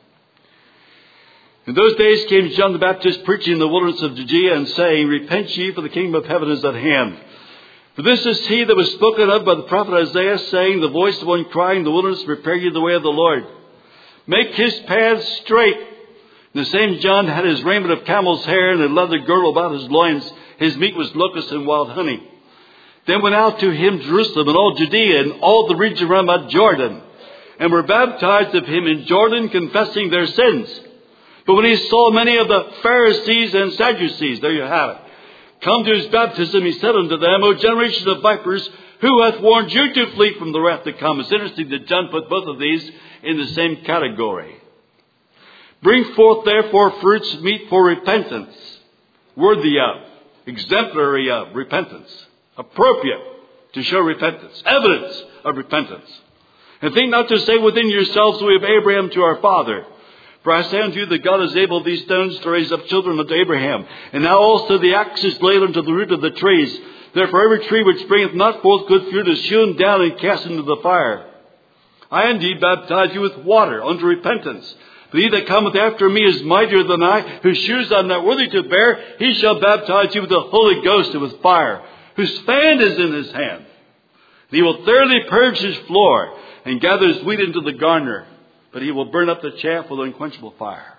In those days came John the Baptist preaching in the wilderness of Judea and saying, repent ye, for the kingdom of heaven is at hand. For this is he that was spoken of by the prophet Isaiah, saying, the voice of one crying in the wilderness, prepare ye the way of the Lord. Make his paths straight. And the same John had his raiment of camel's hair and a leather girdle about his loins. His meat was locusts and wild honey. Then went out to him Jerusalem and all Judea and all the region round about Jordan, and were baptized of him in Jordan, confessing their sins. But when he saw many of the Pharisees and Sadducees, there you have it, come to his baptism, he said unto them, O generation of vipers, who hath warned you to flee from the wrath to come? It's interesting that John put both of these in the same category. Bring forth therefore fruits meet for repentance, worthy of, exemplary of repentance, appropriate to show repentance, evidence of repentance. And think not to say within yourselves, we have Abraham to our father. For I say unto you that God is able these stones to raise up children unto Abraham. And now also the axe is laid unto the root of the trees. Therefore every tree which bringeth not forth good fruit is hewn down and cast into the fire. I indeed baptize you with water unto repentance. But he that cometh after me is mightier than I, whose shoes I am not worthy to bear. He shall baptize you with the Holy Ghost and with fire, whose fan is in his hand. And he will thoroughly purge his floor and gather his wheat into the garner, but he will burn up the chaff with unquenchable fire.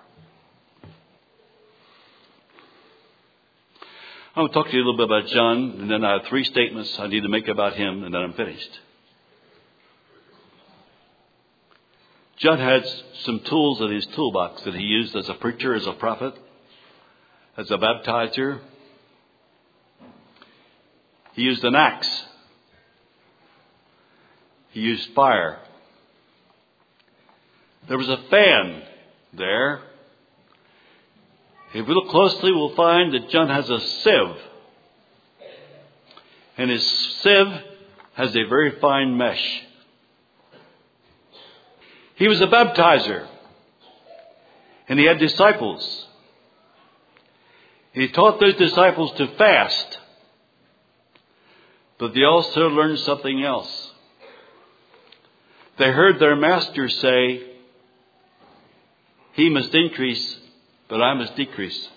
I want to talk to you a little bit about John, and then I have three statements I need to make about him, and then I'm finished. John had some tools in his toolbox that he used as a preacher, as a prophet, as a baptizer. He used an axe. He used fire. There was a fan there. If we look closely, we'll find that John has a sieve. And his sieve has a very fine mesh. He was a baptizer. And he had disciples. He taught those disciples to fast. But they also learned something else. They heard their master say, "He must increase, but I must decrease."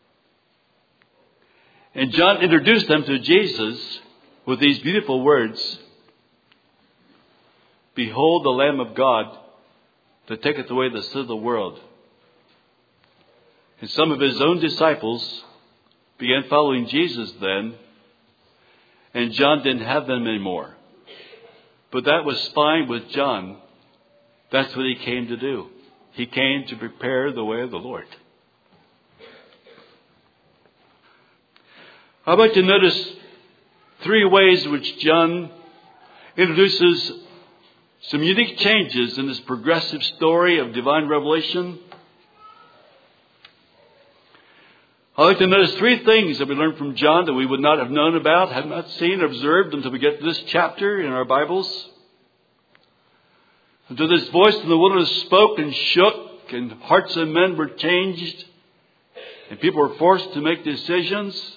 And John introduced them to Jesus with these beautiful words, "Behold the Lamb of God that taketh away the sin of the world." And some of his own disciples began following Jesus then, and John didn't have them anymore. But that was fine with John. That's what he came to do. He came to prepare the way of the Lord. I'd like to notice three ways in which John introduces some unique changes in this progressive story of divine revelation. I'd like to notice three things that we learn from John that we would not have known about, had not seen or observed until we get to this chapter in our Bibles. Until this voice in the wilderness spoke and shook, and hearts of men were changed, and people were forced to make decisions.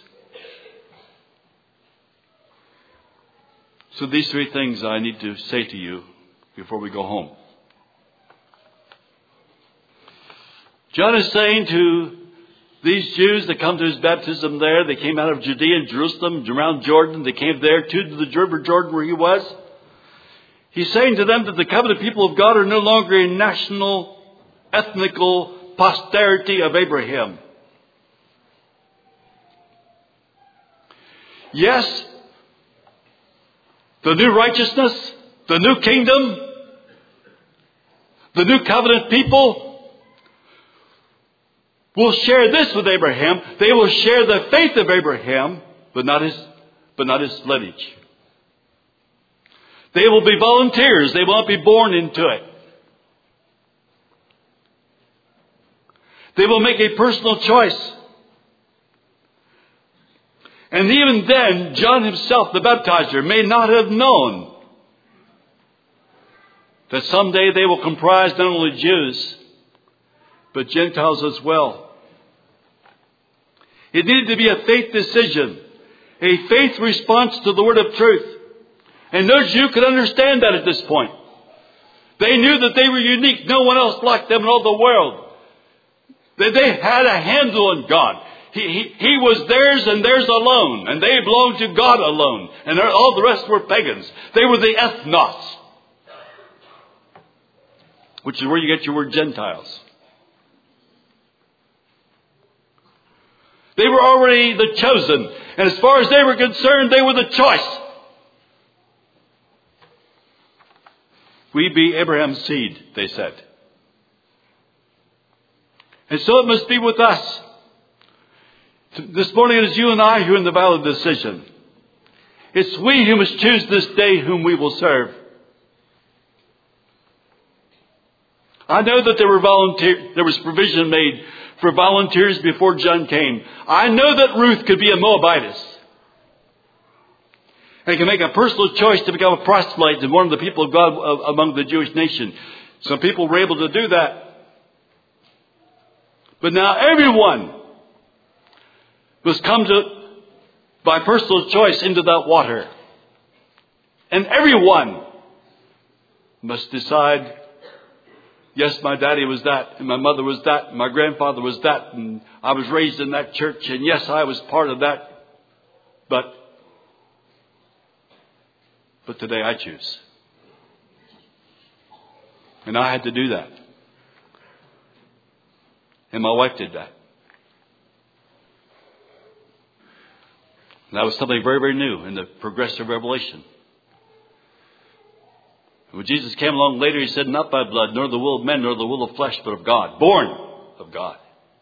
So these three things I need to say to you before we go home. John is saying to these Jews that come to his baptism there, they came out of Judea and Jerusalem, around Jordan. They came there too to the river Jordan where he was. He's saying to them that the covenant people of God are no longer a national, ethnical posterity of Abraham. Yes, the new righteousness, the new kingdom, the new covenant people will share this with Abraham. They will share the faith of Abraham, but not his, but not his lineage. They will be volunteers. They will not be born into it. They will make a personal choice. And even then, John himself, the baptizer, may not have known that someday they will comprise not only Jews, but Gentiles as well. It needed to be a faith decision, a faith response to the word of truth. And no Jew could understand that at this point. They knew that they were unique. No one else like them in all the world. They, they had a handle on God. He, he, he was theirs and theirs alone. And they belonged to God alone. And all the rest were pagans. They were the ethnos, which is where you get your word Gentiles. They were already the chosen. And as far as they were concerned, they were the choice. We be Abraham's seed, they said. And so it must be with us. This morning it is you and I who are in the valley of decision. It's we who must choose this day whom we will serve. I know that there were volunteer, there was provision made for volunteers before John came. I know that Ruth could be a Moabitess. And can make a personal choice to become a proselyte and one of the people of God among the Jewish nation. Some people were able to do that. But now everyone must come to, by personal choice, into that water. And everyone must decide, yes, my daddy was that, and my mother was that, and my grandfather was that, and I was raised in that church, and yes, I was part of that. But But today I choose. And I had to do that. And my wife did that. And that was something very, very new in the progressive revelation. When Jesus came along later, he said, not by blood, nor the will of men, nor the will of flesh, but of God. Born of God.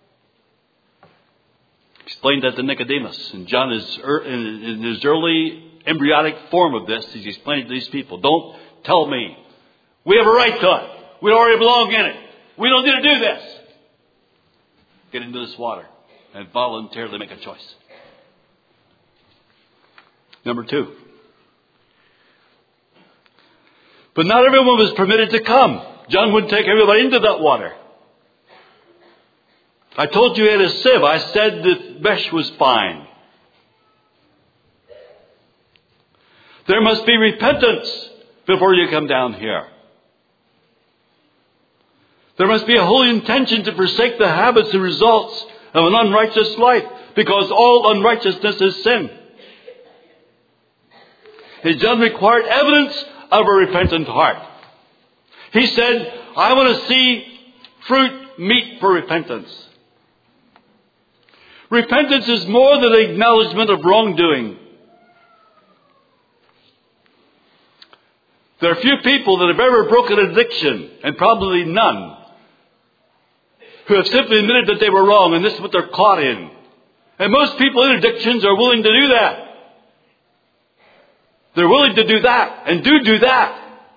Explained that to Nicodemus. And John is in his early embryonic form of this, he's explaining to these people, don't tell me. We have a right to it. We already belong in it. We don't need to do this. Get into this water and voluntarily make a choice. Number two. But not everyone was permitted to come. John wouldn't take everybody into that water. I told you he had a sieve. I said the mesh was fine. There must be repentance before you come down here. There must be a holy intention to forsake the habits and results of an unrighteous life, because all unrighteousness is sin. And John required evidence of a repentant heart. He said, I want to see fruit meet for repentance. Repentance is more than an acknowledgement of wrongdoing. There are few people that have ever broken addiction, and probably none, who have simply admitted that they were wrong, and this is what they're caught in. And most people in addictions are willing to do that. They're willing to do that, and do do that.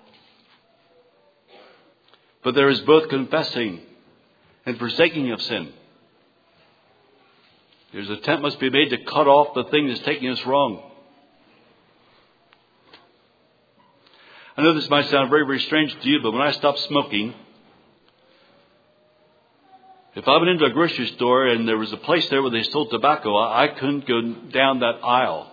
But there is both confessing and forsaking of sin. There's an attempt must be made to cut off the thing that's taking us wrong. I know this might sound very, very strange to you, but when I stopped smoking, if I went into a grocery store and there was a place there where they sold tobacco, I couldn't go down that aisle.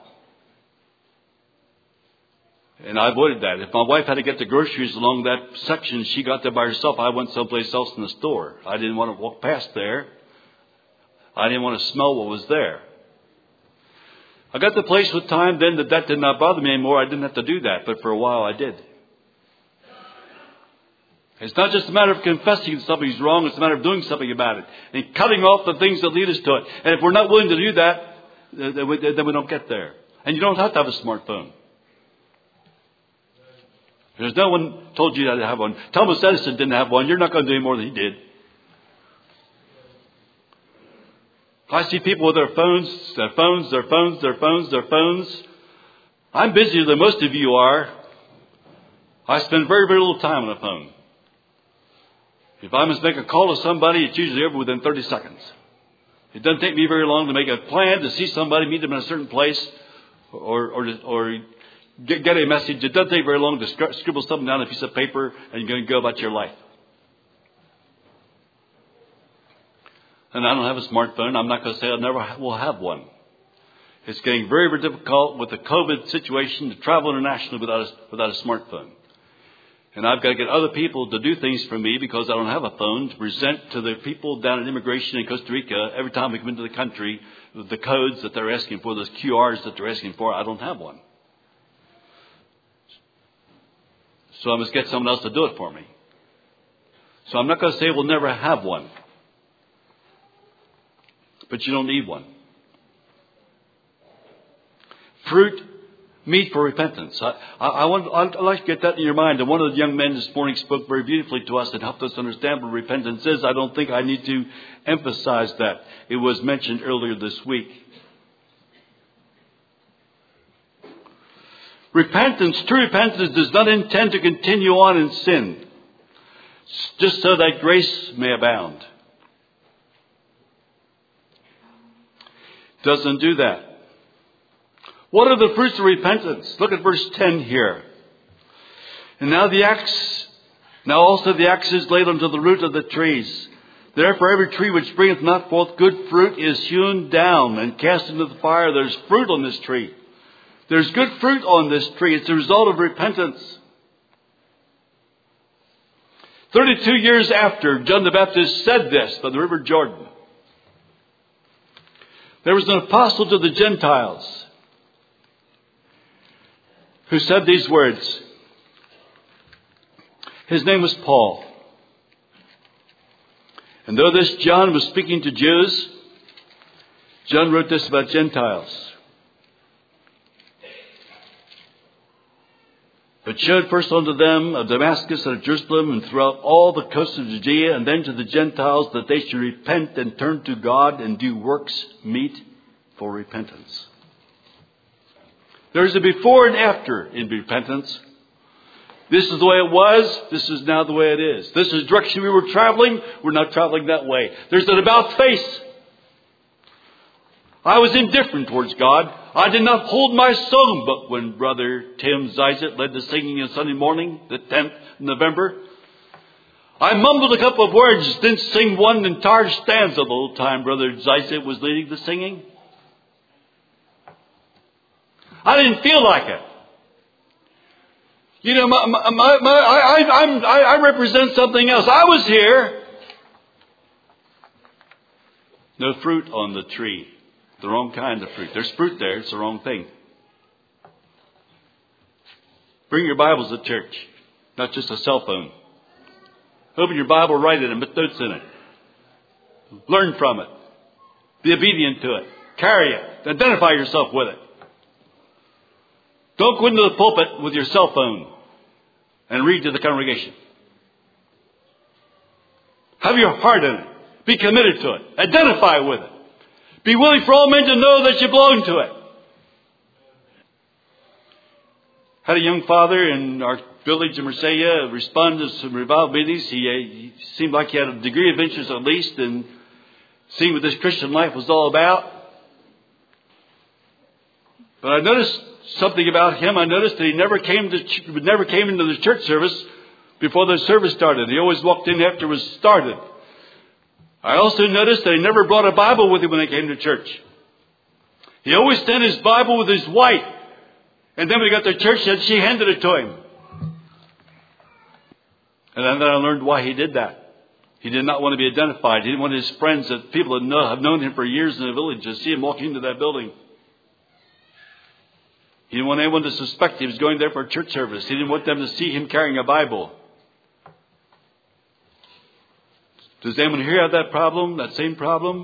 And I avoided that. If my wife had to get the groceries along that section, she got there by herself. I went someplace else in the store. I didn't want to walk past there. I didn't want to smell what was there. I got the place with time then that that did not bother me anymore. I didn't have to do that, but for a while I did. It's not just a matter of confessing something's wrong. It's a matter of doing something about it and cutting off the things that lead us to it. And if we're not willing to do that, then we, then we don't get there. And you don't have to have a smartphone. There's no one told you to have one. Thomas Edison didn't have one. You're not going to do any more than he did. I see people with their phones, their phones, their phones, their phones, their phones. I'm busier than most of you are. I spend very, very little time on the phone. If I must make a call to somebody, it's usually over within thirty seconds. It doesn't take me very long to make a plan to see somebody, meet them in a certain place, or or or get, get a message. It doesn't take very long to scribble something down on a piece of paper and you're going to go about your life. And I don't have a smartphone. I'm not going to say I never will have one. It's getting very, very difficult with the COVID situation to travel internationally without a, without a smartphone. And I've got to get other people to do things for me because I don't have a phone to present to the people down at immigration in Costa Rica every time we come into the country, the codes that they're asking for, those Q Rs that they're asking for. I don't have one. So I must get someone else to do it for me. So I'm not going to say we'll never have one. But you don't need one. Fruit, meat for repentance. I, I, I want, I'd like to get that in your mind. And one of the young men this morning spoke very beautifully to us and helped us understand what repentance is. I don't think I need to emphasize that. It was mentioned earlier this week. Repentance, true repentance, does not intend to continue on in sin, just so that grace may abound. Doesn't do that. What are the fruits of repentance? Look at verse ten here. And now the axe, now also the axe is laid unto the root of the trees. Therefore every tree which bringeth not forth good fruit is hewn down and cast into the fire. There's fruit on this tree. There's good fruit on this tree. It's a result of repentance. Thirty-two years after John the Baptist said this by the river Jordan, there was an apostle to the Gentiles who said these words. His name was Paul. And though this John was speaking to Jews, John wrote this about Gentiles. But showed first unto them of Damascus and of Jerusalem and throughout all the coasts of Judea, and then to the Gentiles, that they should repent and turn to God and do works meet for repentance. There is a before and after in repentance. This is the way it was. This is now the way it is. This is the direction we were traveling. We're not traveling that way. There's an about face. I was indifferent towards God. I did not hold my song. But when Brother Tim Zizet led the singing on Sunday morning, the tenth of November, I mumbled a couple of words, didn't sing one entire stanza the whole time Brother Zizet was leading the singing. I didn't feel like it. You know, my, my, my, my, I, I'm, I, I represent something else. I was here. No fruit on the tree. The wrong kind of fruit. There's fruit there. It's the wrong thing. Bring your Bibles to church. Not just a cell phone. Open your Bible, write it, and put notes in it. Learn from it. Be obedient to it. Carry it. Identify yourself with it. Don't go into the pulpit with your cell phone and read to the congregation. Have your heart in it. Be committed to it. Identify with it. Be willing for all men to know that you belong to it. Had a young father in our village in Marseille respond to some revival meetings. He, uh, he seemed like he had a degree of interest at least in seeing what this Christian life was all about. But I noticed something about him. I noticed that he never came to ch- never came into the church service before the service started. He always walked in after it was started. I also noticed that he never brought a Bible with him when he came to church. He always sent his Bible with his wife. And then when he got to church, she handed it to him. And then I learned why he did that. He did not want to be identified. He didn't want his friends, that people that know, have known him for years in the village, to see him walking into that building. He didn't want anyone to suspect he was going there for a church service. He didn't want them to see him carrying a Bible. Does anyone here have that problem, that same problem?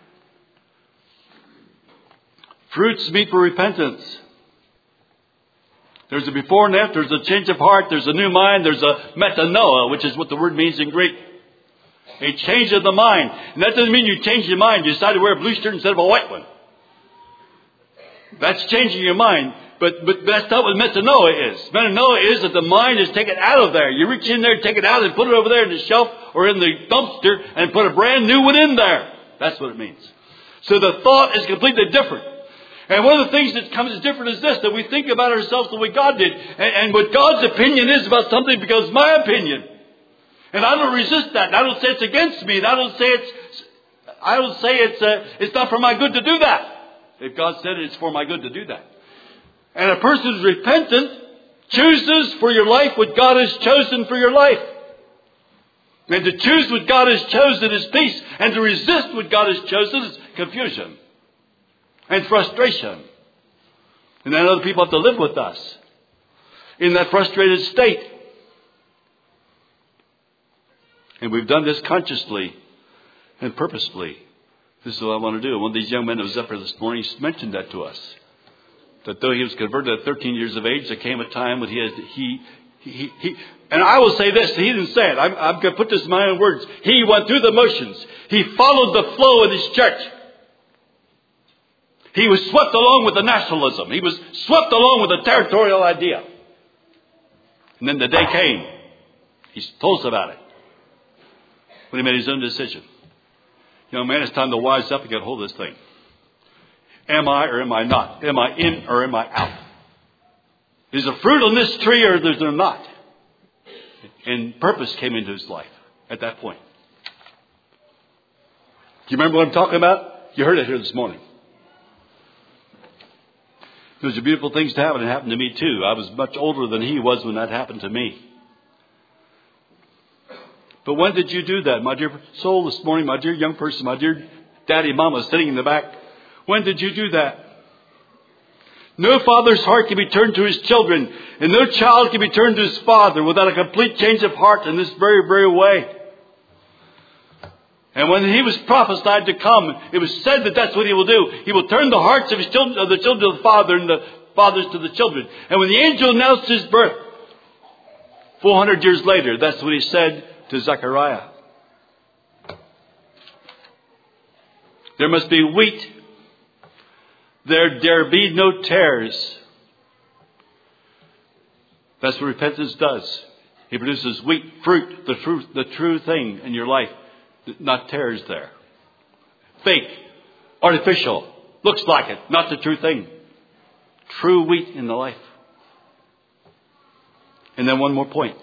Fruits meet for repentance. There's a before and after. There's a change of heart. There's a new mind. There's a metanoia, which is what the word means in Greek. A change of the mind. And that doesn't mean you change your mind. You decide to wear a blue shirt instead of a white one. That's changing your mind. But, but that's not what metanoia is. Metanoia is that the mind is taken out of there. You reach in there, take it out, and put it over there in the shelf or in the dumpster and put a brand new one in there. That's what it means. So the thought is completely different. And one of the things that comes different is this, that we think about ourselves the way God did. And, and what God's opinion is about something becomes my opinion. And I don't resist that. And I don't say it's against me. And I don't say it's, I don't say it's, uh, it's not for my good to do that. If God said it, it's for my good to do that. And a person who's repentant chooses for your life what God has chosen for your life. And to choose what God has chosen is peace. And to resist what God has chosen is confusion and frustration. And then other people have to live with us in that frustrated state. And we've done this consciously and purposefully. This is what I want to do. One of these young men that was up here this morning mentioned that to us. That though he was converted at thirteen years of age, there came a time when he had, he, he, he, and I will say this, he didn't say it. I'm, I'm going to put this in my own words. He went through the motions. He followed the flow in his church. He was swept along with the nationalism. He was swept along with the territorial idea. And then the day came. He told us about it. When he made his own decision. Young man, it's time to wise up and get hold of this thing. Am I or am I not? Am I in or am I out? Is there fruit on this tree or is there not? And purpose came into his life at that point. Do you remember what I'm talking about? You heard it here this morning. Those are beautiful things to happen. It happened to me too. I was much older than he was when that happened to me. But when did you do that, my dear soul, this morning, my dear young person, my dear daddy, mama sitting in the back? When did you do that? No father's heart can be turned to his children, and no child can be turned to his father without a complete change of heart in this very, very way. And when he was prophesied to come, it was said that that's what he will do. He will turn the hearts of his children, of the children to the father, and the fathers to the children. And when the angel announced his birth, four hundred years later, that's what he said to Zechariah. There must be wheat. There dare be no tares. That's what repentance does. He produces wheat, fruit, the true, the true thing in your life, not tares there. Fake, artificial, looks like it, not the true thing. True wheat in the life. And then one more point.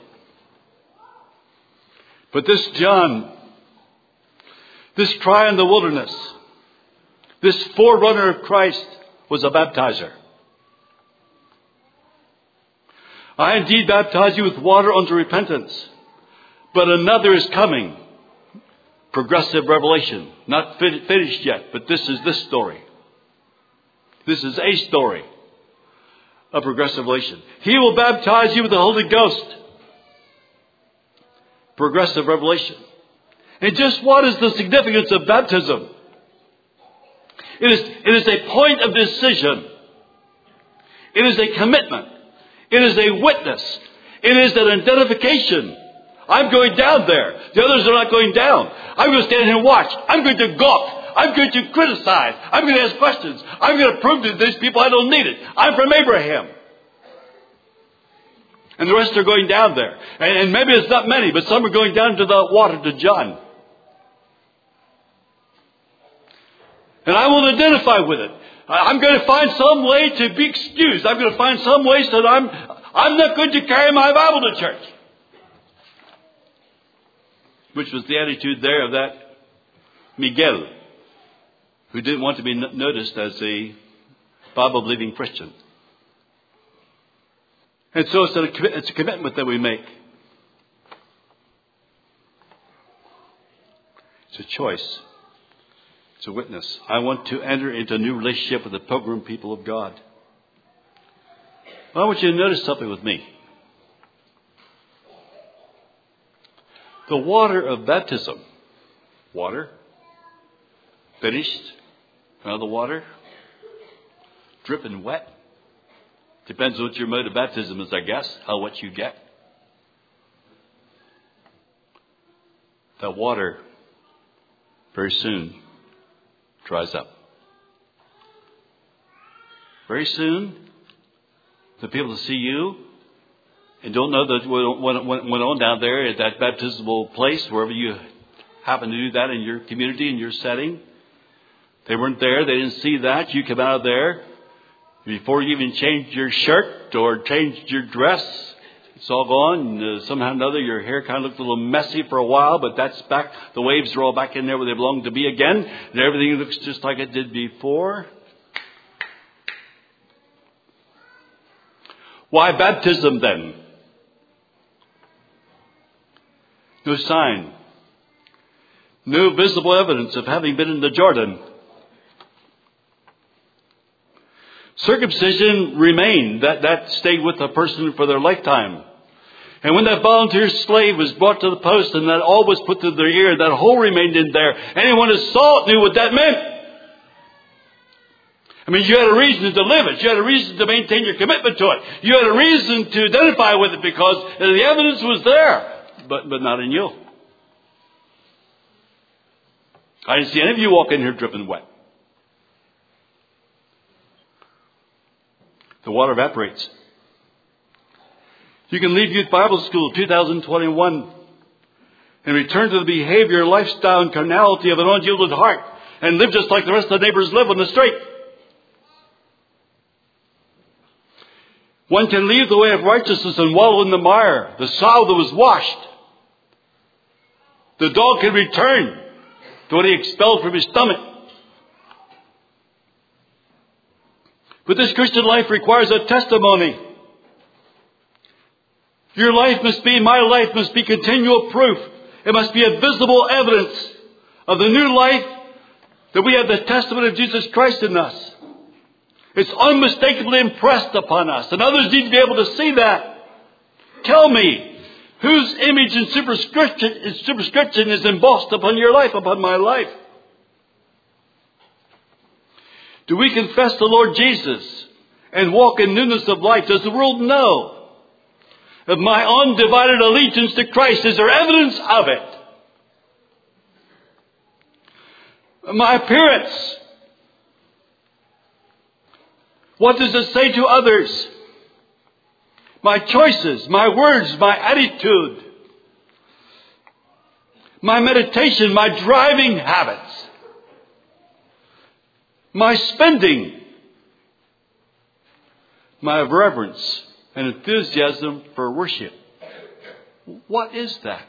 But this John, this cry in the wilderness, this forerunner of Christ was a baptizer. I indeed baptize you with water unto repentance, but another is coming. Progressive revelation. Not fin- finished yet, but this is this story. This is a story of progressive revelation. He will baptize you with the Holy Ghost. Progressive revelation. And just what is the significance of baptism? It is, it is a point of decision. It is a commitment. It is a witness. It is an identification. I'm going down there. The others are not going down. I'm going to stand here and watch. I'm going to gawk. I'm going to criticize. I'm going to ask questions. I'm going to prove to these people I don't need it. I'm from Abraham. And the rest are going down there. And, and maybe it's not many, but some are going down to the water to John. And I will identify with it. I'm going to find some way to be excused. I'm going to find some way so that I'm, I'm not going to carry my Bible to church. Which was the attitude there of that Miguel, who didn't want to be noticed as a Bible-believing Christian. And so it's a, it's a commitment that we make. It's a choice. It's a witness. I want to enter into a new relationship with the pilgrim people of God. Well, I want you to notice something with me. The water of baptism. Water. Finished. Another water. Dripping wet. Depends on what your mode of baptism is, I guess. How wet you get. That water very soon dries up. Very soon, the people that see you and don't know that what went on down there at that baptismal place, wherever you happen to do that in your community, in your setting, they weren't there. They didn't see that. You come out of there. Before you even changed your shirt or changed your dress, it's all gone. Uh, somehow or another, your hair kind of looked a little messy for a while, but that's back. The waves are all back in there where they belong to be again. And everything looks just like it did before. Why baptism then? No sign. No visible evidence of having been in the Jordan. Circumcision remained. That, that stayed with the person for their lifetime. And when that volunteer slave was brought to the post and that all was put to their ear, that hole remained in there. Anyone who saw it knew what that meant. I mean, you had a reason to live it. You had a reason to maintain your commitment to it. You had a reason to identify with it because the evidence was there, but, but not in you. I didn't see any of you walk in here dripping wet. The water evaporates. You can leave Youth Bible School two thousand twenty-one and return to the behavior, lifestyle, and carnality of an unyielded heart and live just like the rest of the neighbors live on the street. One can leave the way of righteousness and wallow in the mire, the sow that was washed. The dog can return to what he expelled from his stomach. But this Christian life requires a testimony. Your life must be, my life must be continual proof. It must be a visible evidence of the new life that we have the testament of Jesus Christ in us. It's unmistakably impressed upon us. And others need to be able to see that. Tell me, whose image and superscription, superscription is embossed upon your life, upon my life? Do we confess the Lord Jesus and walk in newness of life? Does the world know of my undivided allegiance to Christ? Is there evidence of it? My appearance. What does it say to others? my choices, my words, my attitude, my meditation, my driving habits, my spending, my reverence and enthusiasm for worship. What is that?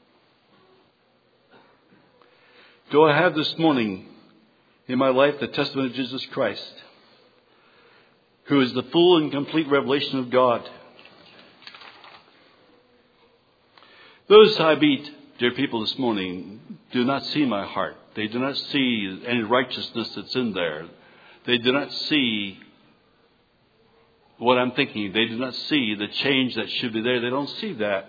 Do I have this morning in my life the testimony of Jesus Christ, who is the full and complete revelation of God? Those I meet, dear people, this morning do not see my heart. They do not see any righteousness that's in there. They do not see what I'm thinking. They do not see the change that should be there. They don't see that.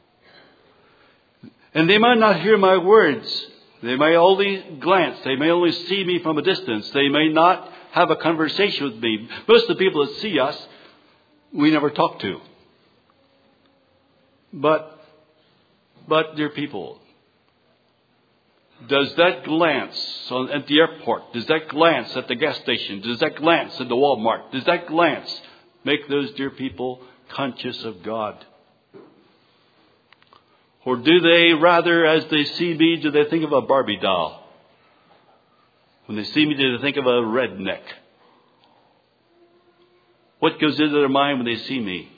And they might not hear my words. They may only glance. They may only see me from a distance. They may not have a conversation with me. Most of the people that see us, we never talk to. But, but dear people, does that glance on, at the airport, does that glance at the gas station, does that glance at the Walmart, does that glance make those dear people conscious of God? Or do they rather, as they see me, do they think of a Barbie doll? When they see me, do they think of a redneck? What goes into their mind when they see me?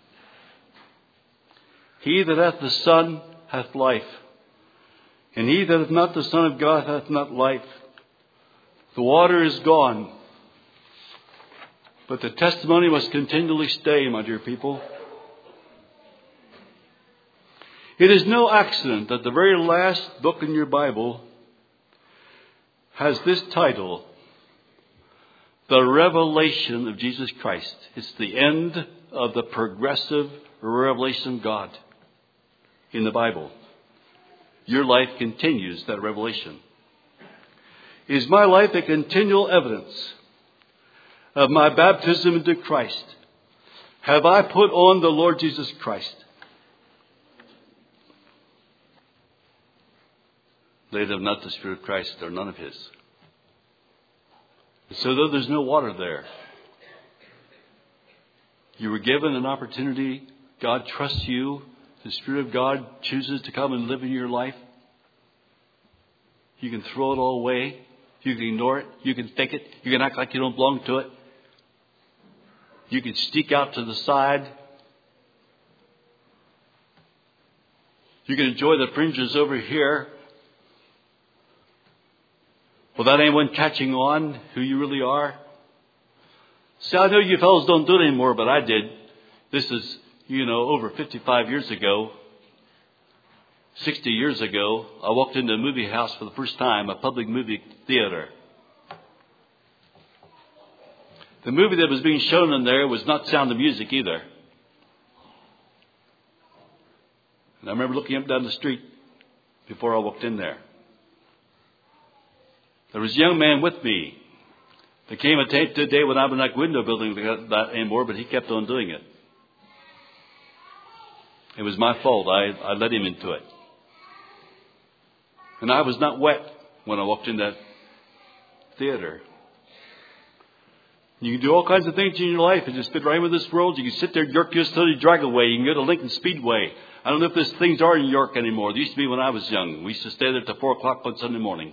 He that hath the Son hath life, and he that hath not the Son of God hath not life. The water is gone, but the testimony must continually stay, my dear people. It is no accident that the very last book in your Bible has this title, The Revelation of Jesus Christ. It's the end of the progressive revelation of God in the Bible. Your life continues that revelation. Is my life a continual evidence of my baptism into Christ? Have I put on the Lord Jesus Christ? They that have not the Spirit of Christ are none of his. So though there's no water there, you were given an opportunity. God trusts you. The Spirit of God chooses to come and live in your life. You can throw it all away. You can ignore it. You can fake it. You can act like you don't belong to it. You can sneak out to the side. You can enjoy the fringes over here without anyone catching on who you really are. See, I know you fellows don't do it anymore, but I did. This is, you know, over fifty-five years ago, sixty years ago, I walked into a movie house for the first time, a public movie theater. The movie that was being shown in there was not Sound of Music either. And I remember looking up down the street before I walked in there. There was a young man with me. There came a day when I was not window building that anymore, but he kept on doing it. It was my fault. I, I led him into it. And I was not wet when I walked in that theater. You can do all kinds of things in your life and just fit right with this world. You can sit there at York Utility Dragway. You can go to Lincoln Speedway. I don't know if those things are in York anymore. They used to be when I was young. We used to stay there till four o'clock on Sunday morning.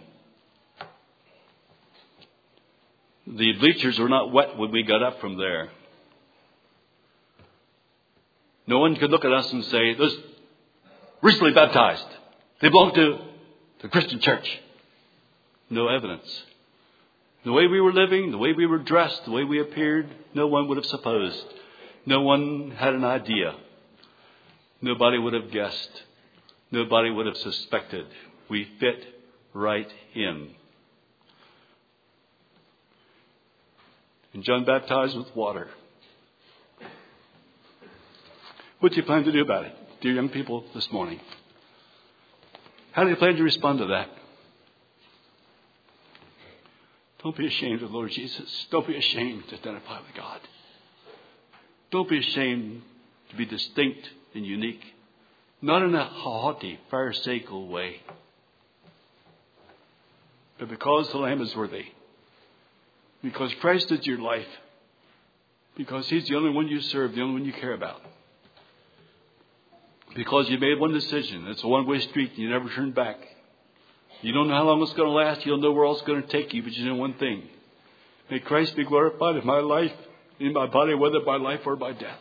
The bleachers were not wet when we got up from there. No one could look at us and say, those recently baptized. They belong to the Christian church. No evidence. The way we were living, the way we were dressed, the way we appeared, no one would have supposed. No one had an idea. Nobody would have guessed. Nobody would have suspected. We fit right in. And John baptized with water. What do you plan to do about it, dear young people, this morning? How do you plan to respond to that? Don't be ashamed of the Lord Jesus. Don't be ashamed to identify with God. Don't be ashamed to be distinct and unique. Not in a haughty, pharisaical way. But because the Lamb is worthy. Because Christ is your life. Because He's the only one you serve, the only one you care about. Because you made one decision. It's a one-way street and you never turn back. You don't know how long it's going to last. You don't know where else it's going to take you. But you know one thing. May Christ be glorified in my life, in my body, whether by life or by death.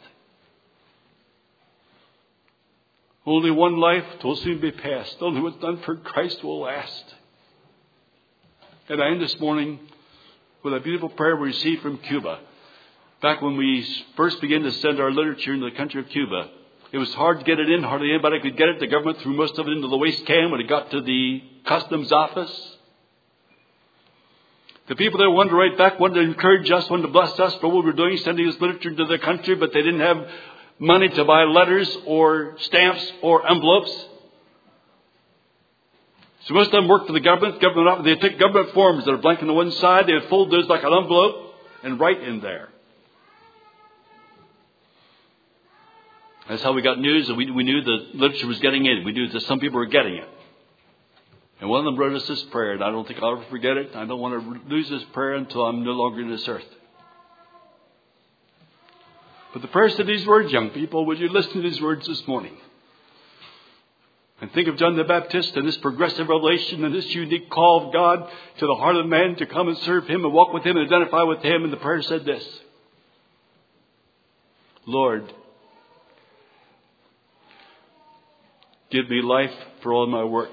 Only one life will soon be past. Only what's done for Christ will last. And I end this morning with a beautiful prayer we received from Cuba. Back when we first began to send our literature into the country of Cuba, it was hard to get it in. Hardly anybody could get it. The government threw most of it into the waste can when it got to the customs office. The people there wanted to write back, wanted to encourage us, wanted to bless us for what we were doing, sending this literature into the country, but they didn't have money to buy letters or stamps or envelopes. So most of them worked for the government. government they took government forms that are blank on the one side. They would fold those like an envelope and write in there. That's how we got news, and we, we knew the literature was getting in. We knew that some people were getting it. And one of them wrote us this prayer, and I don't think I'll ever forget it. I don't want to lose this prayer until I'm no longer in this earth. But the prayer said these words, young people. Would you listen to these words this morning? And think of John the Baptist and this progressive revelation and this unique call of God to the heart of man to come and serve Him and walk with Him and identify with Him. And the prayer said this. Lord, give me life for all of my work.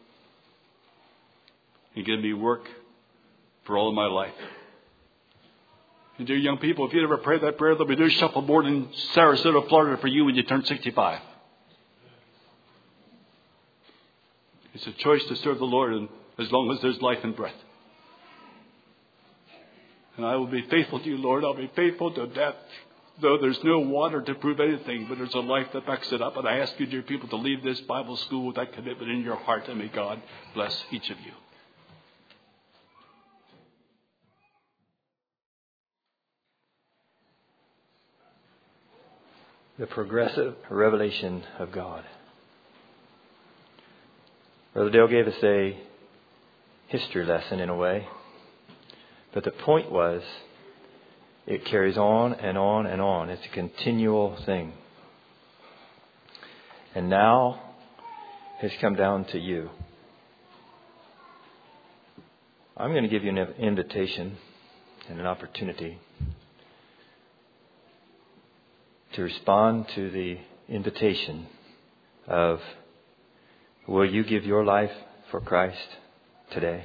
And give me work for all of my life. And dear young people, if you ever pray that prayer, there'll be no shuffleboard in Sarasota, Florida for you when you turn sixty-five. It's a choice to serve the Lord and as long as there's life and breath. And I will be faithful to you, Lord. I'll be faithful to death. Though there's no water to prove anything, but there's a life that backs it up. And I ask you, dear people, to leave this Bible school with that commitment in your heart. And may God bless each of you. The progressive revelation of God. Brother Dale gave us a history lesson in a way. But the point was, it carries on and on and on. It's a continual thing. And now it's come down to you. I'm going to give you an invitation and an opportunity to respond to the invitation of, will you give your life for Christ today?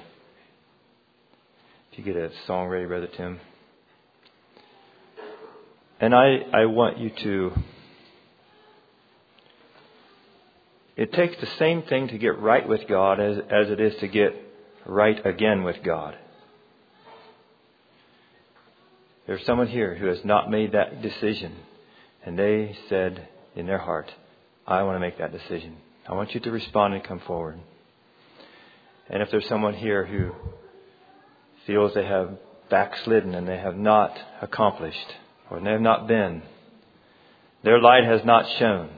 If you get a song ready, Brother Tim. And I, I want you to, it takes the same thing to get right with God as, as it is to get right again with God. There's someone here who has not made that decision. And they said in their heart, I want to make that decision. I want you to respond and come forward. And if there's someone here who feels they have backslidden and they have not accomplished, or they have not been, their light has not shone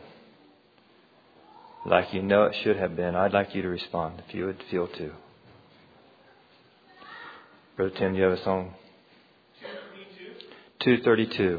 like you know it should have been, I'd like you to respond if you would feel to. Brother Tim, do you have a song? two thirty-two.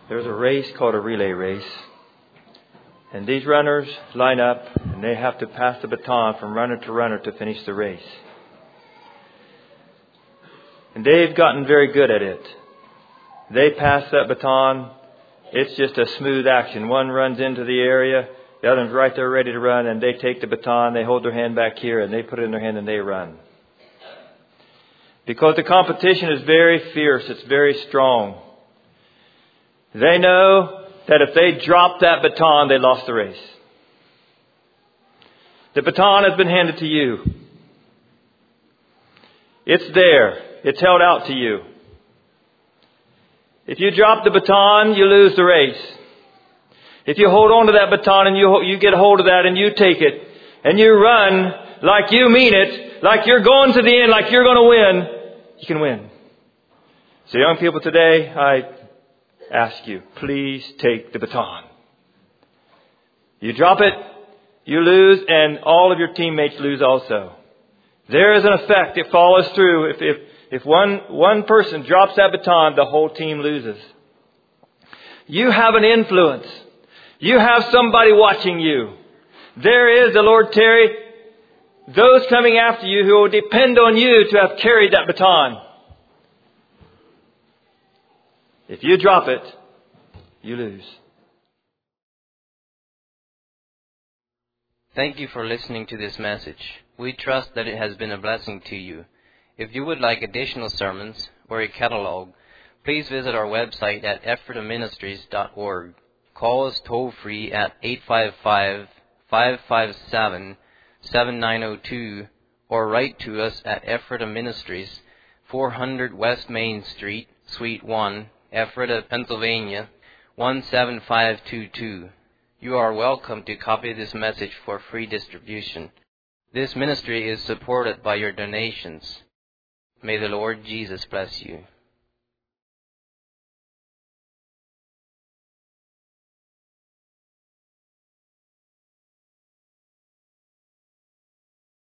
there's a race called a relay race. And these runners line up and they have to pass the baton from runner to runner to finish the race. And they've gotten very good at it. They pass that baton. It's just a smooth action. One runs into the area. The other one's right there ready to run. And they take the baton. They hold their hand back here and they put it in their hand and they run. Because the competition is very fierce. It's very strong. They know that if they drop that baton, they lost the race. The baton has been handed to you. It's there. It's held out to you. If you drop the baton, you lose the race. If you hold on to that baton and you you get a hold of that and you take it and you run like you mean it, like you're going to the end, like you're going to win, you can win. So young people today, I ask you, please take the baton. You drop it, you lose, and all of your teammates lose also. There is an effect. It follows through. If, if, if one, one person drops that baton, the whole team loses. You have an influence. You have somebody watching you. There is, the Lord Terry, those coming after you who will depend on you to have carried that baton. If you drop it, you lose. Thank you for listening to this message. We trust that it has been a blessing to you. If you would like additional sermons or a catalog, please visit our website at ephrata ministries dot org. Call us toll free at eight five five, five five seven, seven nine zero two or write to us at Ephrata Ministries, four hundred West Main Street, Suite one, Ephrata, Pennsylvania, one seven five two two. You are welcome to copy this message for free distribution. This ministry is supported by your donations. May the Lord Jesus bless you.